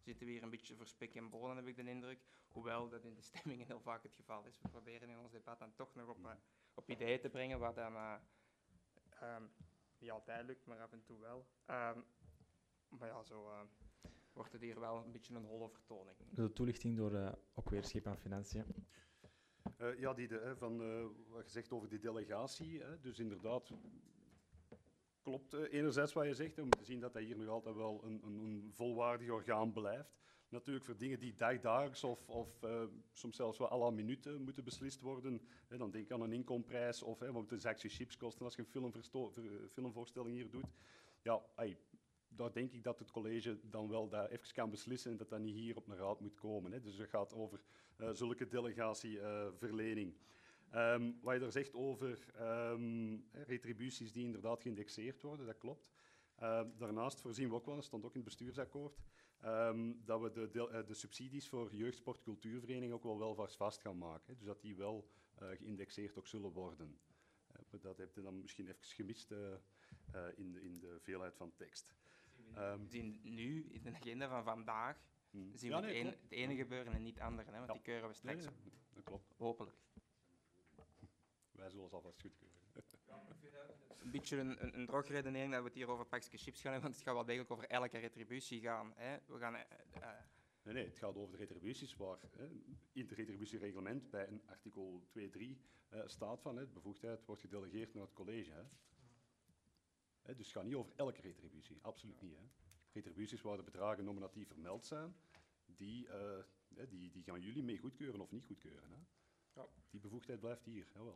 zitten we hier een beetje voor spek en bonen, heb ik de indruk. Hoewel dat in de stemmingen heel vaak het geval is. We proberen in ons debat dan toch nog op, uh, op ideeën te brengen, wat dan uh, um, niet altijd lukt, maar af en toe wel. Um, maar ja, zo uh, wordt het hier wel een beetje een holle vertoning. De toelichting door uh, ook weer Schepen aan Financiën. Uh, ja, die de, hè, van, uh, wat je zegt over die delegatie, hè, dus inderdaad, klopt uh, enerzijds wat je zegt, hè, we moeten zien dat dat hier nog altijd wel een, een, een volwaardig orgaan blijft. Natuurlijk voor dingen die dagdaags of, of uh, soms zelfs wel à la minute moeten beslist worden, hè, dan denk ik aan een inkomprijs of hè, wat de zakje chips kosten als je een filmversto- ver- filmvoorstelling hier doet. Ja, ay, daar denk ik dat het college dan wel dat even kan beslissen en dat dat niet hier op een raad moet komen. Hè. Dus het gaat over uh, zulke delegatieverlening. Uh, um, wat je daar zegt over um, retributies die inderdaad geïndexeerd worden, dat klopt. Uh, daarnaast voorzien we ook wel, dat stond ook in het bestuursakkoord, um, dat we de, de, de subsidies voor jeugdsport, cultuurverenigingen ook wel wel vast gaan maken. Hè. Dus dat die wel uh, geïndexeerd ook zullen worden. Uh, dat heb je dan misschien even gemist uh, uh, in, de, in de veelheid van tekst. We zien nu in de agenda van vandaag hmm. zien ja, we nee, het, een, het ene gebeuren en niet het andere, hè, want ja. die keuren we straks. Nee, nee, dat klopt. Hopelijk. Wij zullen ze alvast goedkeuren. Ja, ik vind dat een beetje een, een, een drogredenering dat we het hier over pakje chips gaan hebben, want het gaat wel degelijk over elke retributie gaan. Hè. We gaan... Uh, uh, Nee, nee, het gaat over de retributies waar hè, in het retributiereglement bij een artikel twee punt drie uh, staat van hè, de bevoegdheid wordt gedelegeerd naar het college. Hè. Hè, dus het gaat niet over elke retributie, absoluut niet. Hè. Retributies waar de bedragen nominatief vermeld zijn, die, uh, hè, die, die gaan jullie mee goedkeuren of niet goedkeuren. Hè. Ja. Die bevoegdheid blijft hier, jawel.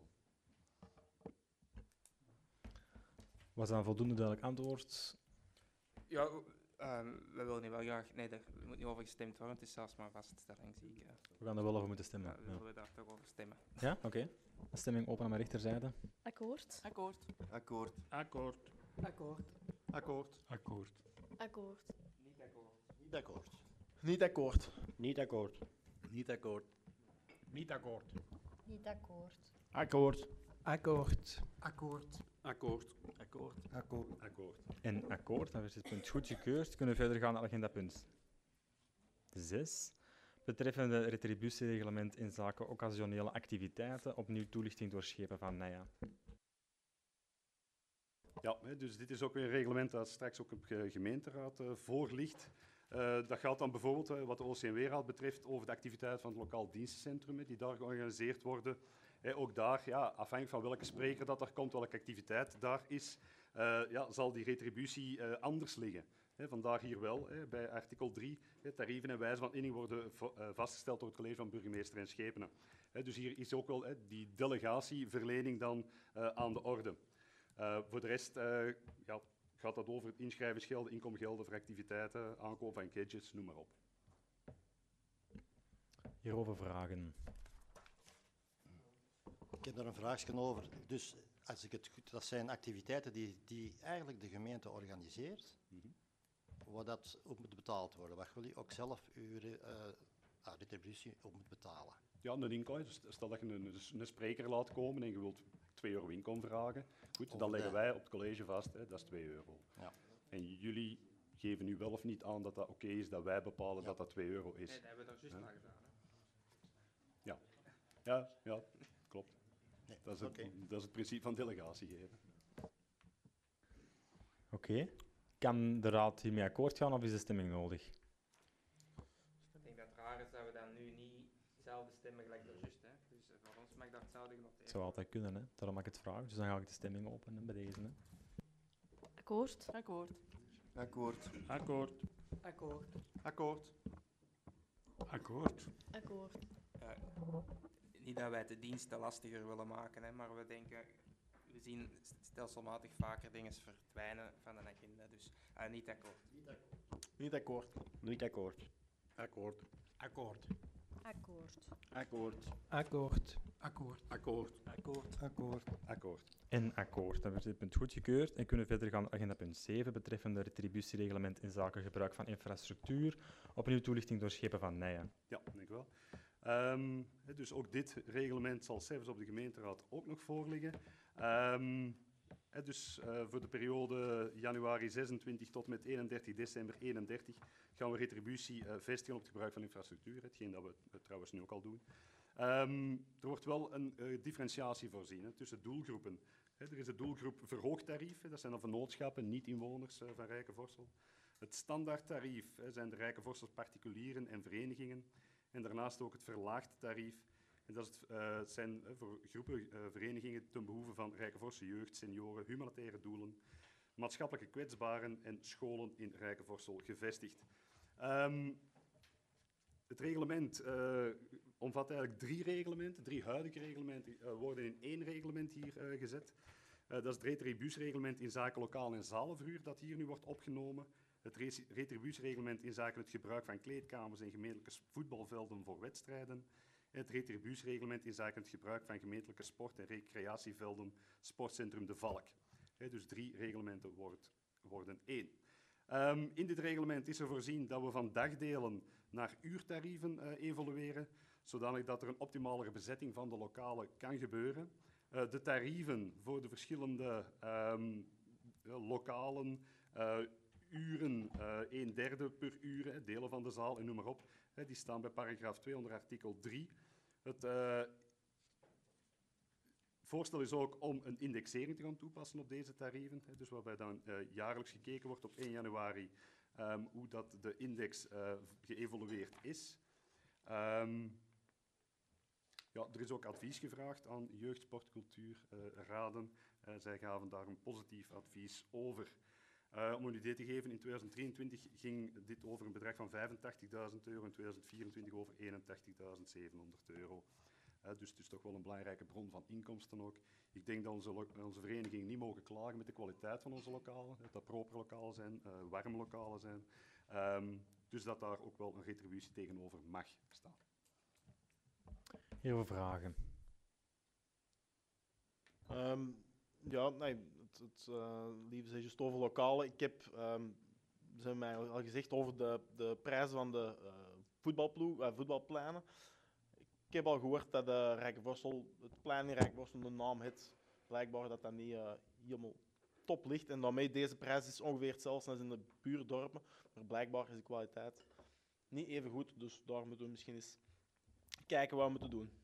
Was dat een voldoende duidelijk antwoord? Ja, uh, we willen niet wel graag... Nee, er moet niet over gestemd worden, het is zelfs maar een vaststelling, zie ik. Uh. We gaan er wel over moeten stemmen. Ja, we willen ja. daar toch over stemmen. Ja, oké. Okay. De stemming open aan mijn rechterzijde. Akkoord. Akkoord. Akkoord. Akkoord. Akkoord. Akkoord. Akkoord. Akkoord. Niet akkoord. Niet akkoord. Niet akkoord. Niet akkoord. Niet akkoord. Niet akkoord. Niet akkoord. Akkoord. Akkoord. Akkoord. Akkoord. Akkoord. Akkoord. Akkoord. En akkoord, dan is het punt goedgekeurd. Kunnen we verder gaan naar agendapunt zes. Betreffende retributiereglement in zaken occasionele activiteiten. Opnieuw toelichting door Schepen van Nija. Ja, dus dit is ook weer een reglement dat straks ook op de gemeenteraad uh, voor ligt. Uh, dat gaat dan bijvoorbeeld, uh, wat de O C M W-raad betreft, over de activiteit van het lokaal dienstencentrum, uh, die daar georganiseerd worden. Uh, ook daar, ja, afhankelijk van welke spreker dat er komt, welke activiteit daar is, uh, ja, zal die retributie uh, anders liggen. He, vandaar hier wel, he, bij artikel drie, he, tarieven en wijze van inning worden uh, vastgesteld door het college van burgemeester en schepenen. He, dus hier is ook wel he, die delegatieverlening dan uh, aan de orde. Uh, voor de rest uh, ja, gaat dat over het inschrijvingsgelden, inkomgelden voor activiteiten, aankoop van gadgets, noem maar op. Hierover vragen. Ik heb daar een vraagje over. Dus als ik het goed, dat zijn activiteiten die, die eigenlijk de gemeente organiseert, mm-hmm. waar dat ook moet betaald worden, waar jullie ook zelf uw uh, retributie op moet betalen. Ja, een inkomen. Dus stel dat je een, een spreker laat komen en je wilt twee euro inkomen vragen. Goed, over dan leggen de... wij op het college vast, hè, dat is twee euro. Ja. En jullie geven nu wel of niet aan dat dat oké okay is, dat wij bepalen ja. dat dat twee euro is. Nee, dat hebben we daar juist aan gedaan. Ja. Ja, ja, klopt. Nee, dat, is het, okay. dat is het principe van delegatie geven. Oké. Okay. Kan de raad hiermee akkoord gaan of is de stemming nodig? Ik denk dat het raar is dat we dan nu niet hetzelfde stemmen gelijk dat juist. Hè. Dus uh, voor ons mag dat hetzelfde genoteerd. Het zou altijd kunnen, hè. Daarom mag ik het vragen. Dus dan ga ik de stemming openen bij deze. Hè. Akkoord. Akkoord. Akkoord. Akkoord. Akkoord. Akkoord. Akkoord. Akkoord. Uh, niet dat wij de diensten lastiger willen maken, hè, maar we denken, we zien stelselmatig vaker dingen verdwijnen van een agenda. Dus uh, niet akkoord. Niet akkoord. Niet akkoord. Akkoord. Akkoord. Akkoord. Akkoord. Akkoord. Akkoord. Akkoord. Akkoord. Akkoord. Akkoord. En akkoord. Dan wordt dit punt goedgekeurd en kunnen we verder gaan naar agenda punt zeven betreffende retributiereglement in zaken gebruik van infrastructuur. Opnieuw toelichting door Schepen van Nija. Ja, denk ik wel. Um, dus ook dit reglement zal zelfs op de gemeenteraad ook nog voorliggen. Um, Hè, dus uh, voor de periode januari zesentwintig tot met eenendertig december eenendertig gaan we retributie uh, vestigen op het gebruik van infrastructuur, hetgeen dat we uh, trouwens nu ook al doen. Um, er wordt wel een uh, differentiatie voorzien hè, tussen doelgroepen. Hè, er is de doelgroep verhoogd tarief, hè, dat zijn dan vennootschappen, niet-inwoners uh, van Rijkenvorsel. Het standaardtarief hè, zijn de Rijkenvorsels particulieren en verenigingen. En daarnaast ook het verlaagd tarief. En dat is het, uh, zijn uh, voor groepen uh, verenigingen ten behoeve van Rijkenvorselse jeugd, senioren, humanitaire doelen, maatschappelijke kwetsbaren en scholen in Rijkenvorsel gevestigd. Um, het reglement uh, omvat eigenlijk drie reglementen, drie huidige reglementen uh, worden in één reglement hier uh, gezet. Uh, dat is het retributiesreglement in zaken lokaal en zalenverhuur dat hier nu wordt opgenomen. Het retributiereglement in zaken het gebruik van kleedkamers en gemeentelijke voetbalvelden voor wedstrijden. En het retributiereglement in zaken het gebruik van gemeentelijke sport- en recreatievelden, sportcentrum De Valk. He, dus drie reglementen wordt, worden één. Um, in dit reglement is er voorzien dat we van dagdelen naar uurtarieven uh, evolueren, zodanig dat er een optimalere bezetting van de lokalen kan gebeuren. Uh, de tarieven voor de verschillende um, lokalen, uh, uren, uh, een derde per uur, hè, delen van de zaal en noem maar op, hè, die staan bij paragraaf twee onder artikel drie. Het uh, voorstel is ook om een indexering te gaan toepassen op deze tarieven, hè, dus waarbij dan uh, jaarlijks gekeken wordt op één januari um, hoe dat de index uh, geëvolueerd is. Um, ja, er is ook advies gevraagd aan jeugd, sport, cultuur, uh, raden. Uh, zij gaven daar een positief advies over. Uh, om een idee te geven, in tweeduizend drieëntwintig ging dit over een bedrag van vijfentachtigduizend euro, in tweeduizend vierentwintig over eenentachtigduizend zevenhonderd euro. Uh, dus het is toch wel een belangrijke bron van inkomsten ook. Ik denk dat onze, onze verenigingen niet mogen klagen met de kwaliteit van onze lokalen, dat dat proper lokalen zijn, uh, warme lokalen zijn. Um, dus dat daar ook wel een retributie tegenover mag staan. Heel veel vragen. Um, ja, nee, het, het uh, lieve zei juist over lokalen. Ik heb, um, ze hebben mij al gezegd over de, de prijzen van de uh, voetbalploeg, uh, voetbalplanen. Ik heb al gehoord dat de Rijkenvorsel, het plein in Rijkenvorsel een naam heeft. Blijkbaar dat dat niet uh, helemaal top ligt. En daarmee deze prijs is ongeveer hetzelfde als in de buurdorpen. Maar blijkbaar is de kwaliteit niet even goed. Dus daar moeten we misschien eens kijken wat we moeten doen.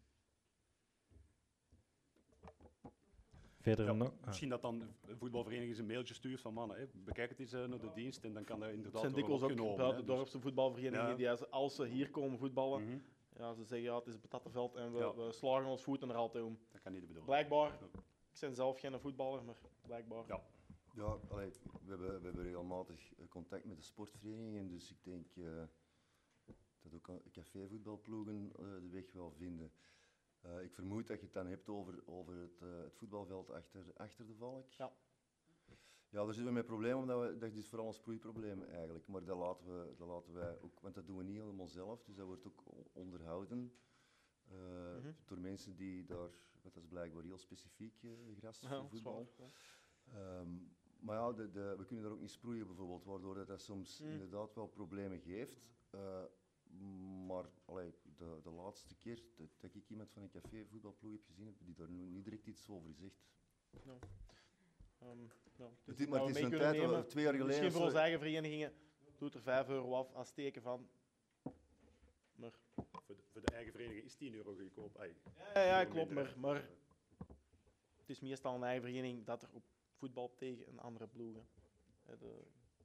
Verder ja, nog? Ah. Misschien dat dan de voetbalvereniging een mailtje stuurt van mannen, hè, bekijk het eens uh, naar de dienst en dan kan dat inderdaad Het zijn worden dikwijls opgenomen. ook de hè, dorpse dus. voetbalverenigingen Ja. die als, als ze hier komen voetballen, Mm-hmm. ja, ze zeggen ja, het is een patattenveld en we, Ja. we slagen ons voeten er altijd om. Dat kan niet de bedoeling. Blijkbaar, Ja. ik ben zelf geen voetballer, maar blijkbaar. Ja. Ja, allee, we, hebben, we hebben regelmatig uh, contact met de sportverenigingen, dus ik denk uh, dat ook cafévoetbalploegen uh, de weg wel vinden. Uh, ik vermoed dat je het dan hebt over, over het, uh, het voetbalveld achter, achter de Valk. Ja. Ja, daar zitten we met problemen, omdat we, dat is vooral een sproeiprobleem eigenlijk. Maar dat laten, we, dat laten wij ook, want dat doen we niet helemaal zelf, dus dat wordt ook onderhouden uh, mm-hmm. door mensen die daar, wat dat is blijkbaar heel specifiek uh, gras ja, voor voetbal. Zwaar, ja. Um, maar ja, de, de, we kunnen daar ook niet sproeien bijvoorbeeld, waardoor dat, dat soms mm. inderdaad wel problemen geeft. Uh, maar allee, de, de laatste keer dat, dat ik iemand van een café-voetbalploeg heb gezien, heb die daar nu niet direct iets over gezegd. Ja. Um, ja. Het is, maar het is een tijd, nemen. twee jaar geleden... Misschien voor onze eigen verenigingen doet er vijf euro af als teken van... Maar... Voor, de, voor de eigen vereniging is tien euro goedkoop. Ay, ja, ja, klopt, maar, maar het is meestal een eigen vereniging dat er op voetbal tegen een andere ploegen. De...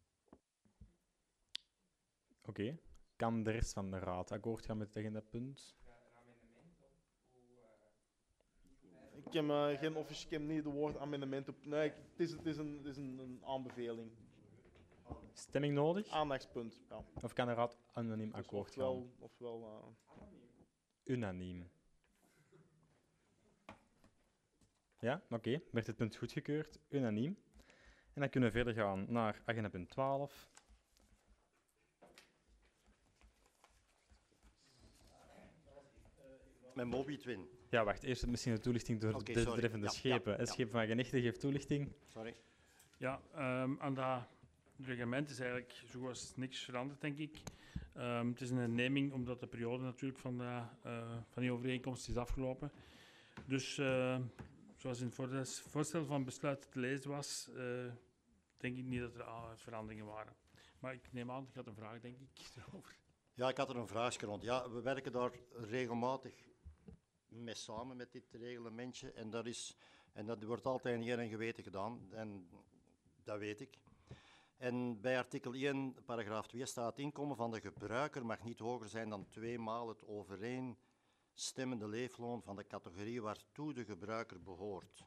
Oké. Okay. Kan de rest van de raad akkoord gaan met tegen dat punt? Ik heb, uh, geen officie- ik heb niet het woord amendement op. Nee, ik, het is, het is, een, het is een, een aanbeveling. Stemming nodig? Aandachtspunt, ja. Of kan de raad anoniem dus akkoord ofwel, gaan? Ofwel... Uh... Unaniem. Ja, oké. Okay. Werd het punt goedgekeurd? Unaniem. En dan kunnen we verder gaan naar agenda punt twaalf. Met Mobitwin. Ja, wacht. Eerst misschien de toelichting door okay, de sorry. betreffende ja, schepen. Ja, het ja. schip van Genechte geeft toelichting. Sorry. Ja, um, aan dat reglement is eigenlijk zoals niks veranderd, denk ik. Um, het is een herneming, omdat de periode natuurlijk van, de, uh, van die overeenkomst is afgelopen. Dus uh, zoals zoals in het voorstel- voorstel van besluit te lezen was, uh, denk ik niet dat er uh, veranderingen waren. Maar ik neem aan, ik had een vraag, denk ik, erover. Ja, ik had er een vraagje rond. Ja, we werken daar regelmatig mee samen met dit reglementje. En dat, is, en dat wordt altijd in eer en geweten gedaan. En dat weet ik. En bij artikel één, paragraaf twee staat: inkomen van de gebruiker mag niet hoger zijn dan twee maal het overeenstemmende leefloon van de categorie waartoe de gebruiker behoort.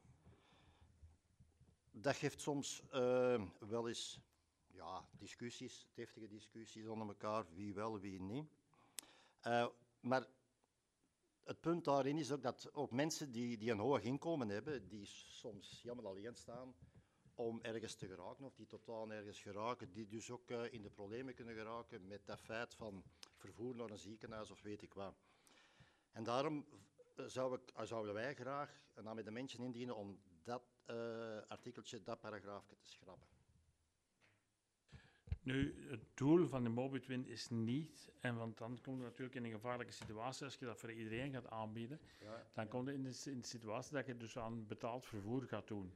Dat geeft soms uh, wel eens ja, discussies, deftige discussies onder elkaar, wie wel, wie niet. Uh, maar het punt daarin is ook dat ook mensen die, die een hoog inkomen hebben, die soms jammer alleen staan om ergens te geraken, of die totaal nergens geraken, die dus ook uh, in de problemen kunnen geraken met dat feit van vervoer naar een ziekenhuis of weet ik wat. En daarom zou ik, zouden wij graag een amendement indienen om dat uh, artikeltje, dat paragraafje te schrappen. Nu, het doel van de Mobitwin is niet, en want dan kom je natuurlijk in een gevaarlijke situatie, als je dat voor iedereen gaat aanbieden, ja, dan ja. kom je in de, in de situatie dat je dus aan betaald vervoer gaat doen.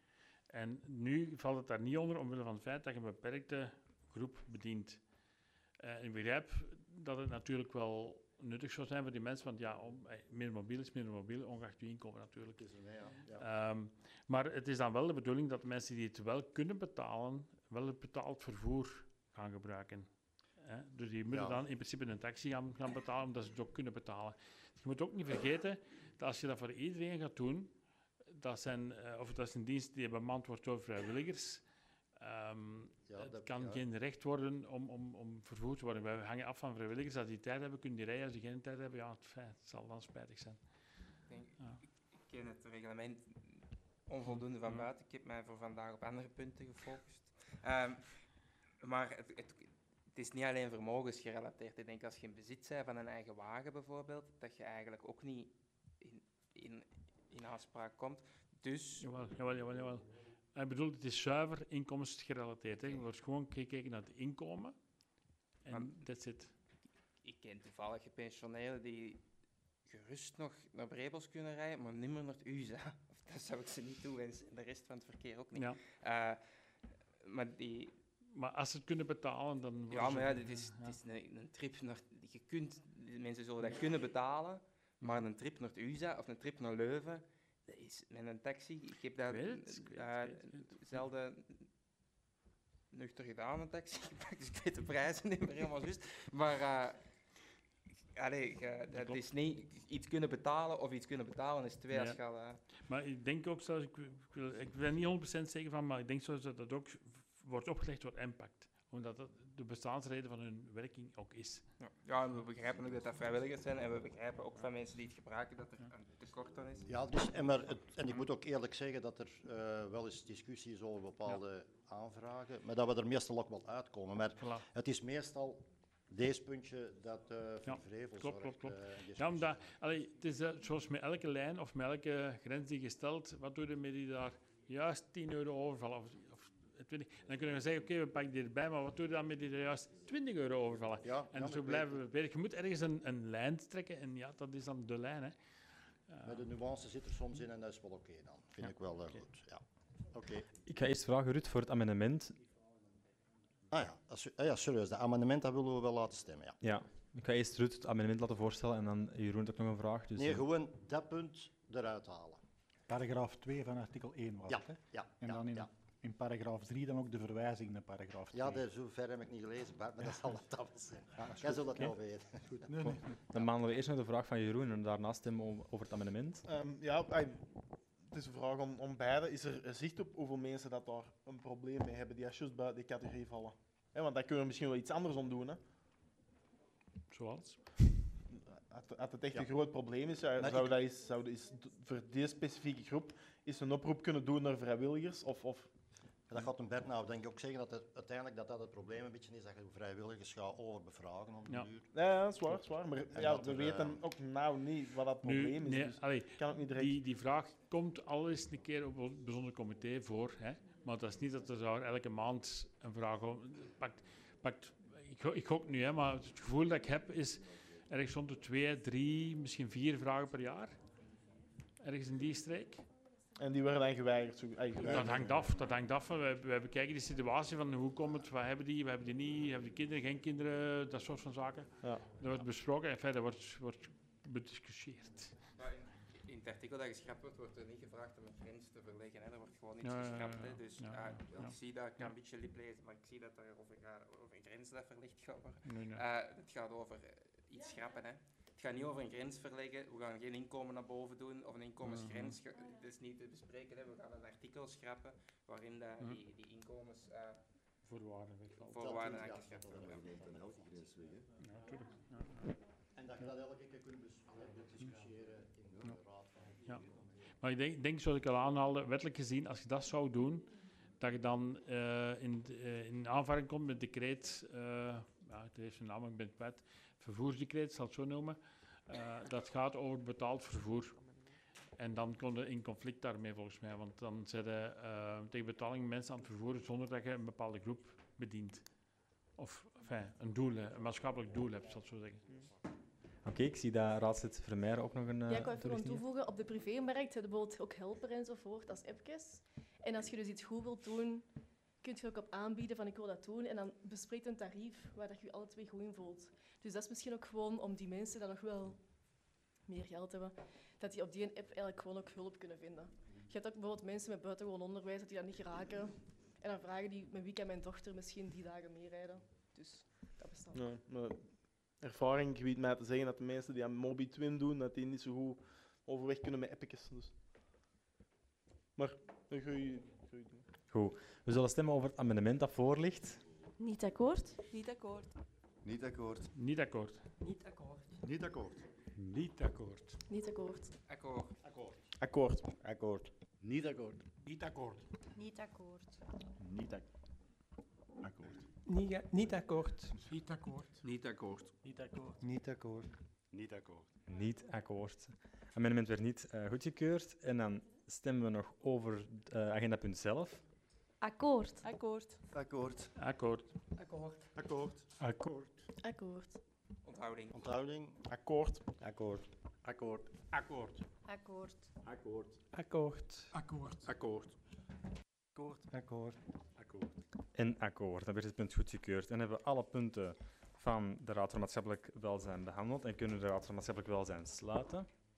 En nu valt het daar niet onder, omwille van het feit dat je een beperkte groep bedient. Uh, ik begrijp dat het natuurlijk wel nuttig zou zijn voor die mensen, want ja, om, eh, meer mobiel is meer mobiel, ongeacht je inkomen natuurlijk. Is er, nee, ja. Ja. Um, maar het is dan wel de bedoeling dat mensen die het wel kunnen betalen, wel het betaald vervoer gaan gebruiken. Hè? Dus die moeten ja. dan in principe een taxi gaan, gaan betalen, omdat ze het ook kunnen betalen. Je moet ook niet vergeten dat als je dat voor iedereen gaat doen, dat zijn, uh, of dat is een dienst die bemand wordt door vrijwilligers, um, ja, het dat, kan ja. geen recht worden om, om, om vervoerd te worden. Wij hangen af van vrijwilligers. Als die tijd hebben, kunnen die rijden. Als die geen tijd hebben, ja, het, het zal dan spijtig zijn. Ik, denk, ja. ik, ik ken het reglement onvoldoende van buiten. Ik heb mij voor vandaag op andere punten gefocust. Um, maar het, het, het is niet alleen vermogensgerelateerd. Ik denk als je in bezit bent van een eigen wagen bijvoorbeeld, dat je eigenlijk ook niet in, in, in aanspraak komt. Dus... Jawel, jawel, jawel. jawel. Ik bedoel, het is zuiver inkomensgerelateerd. Hè. Er wordt gewoon gekeken naar het inkomen. En that's it. Ik ken toevallig gepensioneerden die gerust nog naar Brebels kunnen rijden, maar niet meer naar het U S A. Dat zou ik ze niet toewensen. En de rest van het verkeer ook niet. Ja. Uh, maar, die... maar als ze het kunnen betalen, dan... Ja, maar ja, dit is, ja. Het is een, een trip naar... Je kunt, mensen zullen dat kunnen betalen, maar een trip naar het U S A of een trip naar Leuven, dat is met een taxi. Ik heb dat uh, zelden nuchter gedaan, een taxi. Dus ik weet de prijzen niet meer helemaal juist. Maar... Uh, Allee, uh, dat, dat is niet iets kunnen betalen of iets kunnen betalen is twee. Ja. Als je al, uh... Maar ik denk ook, zoals ik, ik, wil, ik ben niet honderd procent zeker van, maar ik denk zoals dat dat ook wordt opgelegd door Impact. Omdat dat de bestaansreden van hun werking ook is. Ja, ja, we begrijpen ook dat dat vrijwilligers zijn en we begrijpen ook van mensen die het gebruiken dat er ja. een tekort aan is. Ja, dus, en, maar het, en ik moet ook eerlijk zeggen dat er uh, wel eens discussie is over bepaalde ja. aanvragen, maar dat we er meestal ook wel uitkomen. Maar voilà. Het is meestal... Deze puntje, dat uh, voor vrevel ja, klopt, klopt, klopt. Uh, ja, omdat, allee, het is uh, zoals met elke lijn of met elke grens die je stelt, wat doe je met die daar juist tien euro overvallen? Of, of twintig. En dan kunnen we zeggen, oké, okay, we pakken die erbij, maar wat doe je dan met die er juist twintig euro overvallen? Ja, en ja, zo blijven we bezig. Je moet ergens een, een lijn trekken en ja, dat is dan de lijn. Hè. Uh, maar de nuance zit er soms in en dat is wel oké okay dan. Vind ja, ik wel uh, okay. goed. Ja. Okay. Ik ga eerst vragen, Ruud, voor het amendement. Ah ja, als, ah ja, serieus. Dat amendement dat willen we wel laten stemmen, ja. Ja, ik ga eerst Ruud het amendement laten voorstellen en dan Jeroen ook nog een vraag. Dus nee, gewoon dat punt eruit halen. Paragraaf twee van artikel één was ja, het, hè? Ja. En ja, dan in, ja. in paragraaf drie dan ook de verwijzing naar paragraaf twee. Ja, de, zo ver heb ik niet gelezen, Bart, maar ja. dat zal het wel zijn. Ja, jij zult dat wel weten. Goed, nee, nee, nee. Dan behandelen we eerst nog de vraag van Jeroen en daarna stemmen over het amendement. Um, ja, het is een vraag om, om beide. Is er zicht op hoeveel mensen dat daar een probleem mee hebben die juist buiten die categorie vallen? He, want daar kunnen we misschien wel iets anders om doen. Hè. Zoals? Als, als het echt ja. een groot probleem is, zou, zou, ik... dat is, zou dat is, voor deze specifieke groep is een oproep kunnen doen naar vrijwilligers? Of, of... Ja, dat gaat een Bert nou denk ik ook zeggen dat het, uiteindelijk dat, dat het probleem een beetje is dat je vrijwilligers gaat overbevragen om de ja. duur. Ja, ja, dat is waar, dat is waar. Maar ja, we er, weten uh... ook nou niet wat dat probleem nu, is. Nee, dus allee, kan ook niet direct... die, die vraag komt al eens een keer op een bijzonder comité voor. Hè? Maar dat is niet dat er daar elke maand een vraag om pakt. pakt ik, ik gok nu, hè, maar het gevoel dat ik heb is ergens rond de twee, drie, misschien vier vragen per jaar. Ergens in die streek. En die werden dan geweigerd. Zo, ay, Dat geweigerd. hangt af, dat hangt af. We, we bekijken de situatie van hoe komt het, wat hebben die, wat hebben die niet, hebben die kinderen, geen kinderen, dat soort van zaken. Ja. Dat wordt besproken en verder wordt, wordt bediscussieerd. Maar in, in het artikel dat geschrapt wordt, wordt er niet gevraagd om een grens te verleggen. Hè. Er wordt gewoon iets Ja, ja, geschrapt. ja, Hè. Dus ja, ja, ja. ik zie dat, ik kan Ja. een beetje liplezen, maar ik zie dat er over, gaat, over een grens dat verlegd gaat worden. Nee, nee. Uh, het gaat over uh, iets schrappen. Hè. Het gaat niet over een grens verleggen. We gaan geen inkomen naar boven doen of een inkomensgrens. Ge- Dat is niet te bespreken. Hè. We gaan een artikel schrappen waarin de, Mhm. die, die inkomens uh, Voorwaarden wegvallen. voorwaarden Ja, aangeschrapt dan worden. hebben we dan elke grens weg. Hè. Ja, tuurlijk. Ja. En dat je dat elke keer kunt bes- hè, discussiëren in de Ja. raad van Ja. Maar ik denk, denk, zoals ik al aanhaalde, wettelijk gezien, als je dat zou doen, dat je dan eh, in, de- eh, in aanvaring komt met decreet, eh ja, het heeft een naam, ik ben het kwijt, vervoersdecreet, zal het zo noemen, eh, dat gaat over betaald vervoer. En dan kom je in conflict daarmee volgens mij, want dan zijn je eh, tegen betaling mensen aan het vervoeren zonder dat je een bepaalde groep bedient. Of enfin, een doel, hè, een maatschappelijk doel hebt, zal ik zo zeggen. Oké, ik zie dat raadslid Vermeijren ook nog een uh, Ja, ik wou even gewoon toelichting heeft. toevoegen, op de privémarkt heb je bijvoorbeeld ook helper enzovoort als appjes. En als je dus iets goed wilt doen, kun je ook op aanbieden van ik wil dat doen. En dan bespreekt een tarief waar dat je je alle twee goed in voelt. Dus dat is misschien ook gewoon om die mensen dat nog wel meer geld hebben, dat die op die app eigenlijk gewoon ook hulp kunnen vinden. Je hebt ook bijvoorbeeld mensen met buitengewoon onderwijs dat die dat niet geraken. En dan vragen die, met wie kan mijn dochter misschien die dagen meerijden. Dus dat bestaat. Ja, maar ervaring gebiedt mij te zeggen dat de mensen die aan MobiTwin doen, dat die niet zo goed overweg kunnen met appjes. Dus. Maar een goeie, goeie ding. Goed, we zullen stemmen over het amendement dat voor ligt. Niet akkoord? Niet akkoord. Niet akkoord. Niet akkoord. Niet akkoord. Niet akkoord. Niet akkoord. Niet akkoord. Akkoord. Akkoord. Akkoord. Akkoord. Niet akkoord. Niet akkoord. Niet akkoord. Niet ak- akkoord. Niet, a- niet akkoord. Niet akkoord. Niet akkoord. Niet akkoord. Niet akkoord. Niet akkoord. Niet akkoord. Amendement werd niet uh, goedgekeurd. En dan stemmen we nog over het uh, agendapunt zelf. Akkoord. Akkoord. Akkoord. Akkoord. Akkoord. Akkoord. Akkoord. Akkoord. Onthouding. Onthouding. Akkoord. Akkoord. Akkoord. Akkoord. Akkoord. Akkoord. Akkoord. Akkoord. Akkoord. Akkoord. Akkoord. Akkoord. En akkoord. Dan werd het punt goedgekeurd. En hebben we alle punten van de Raad voor Maatschappelijk Welzijn behandeld. En kunnen we de Raad voor Maatschappelijk Welzijn sluiten.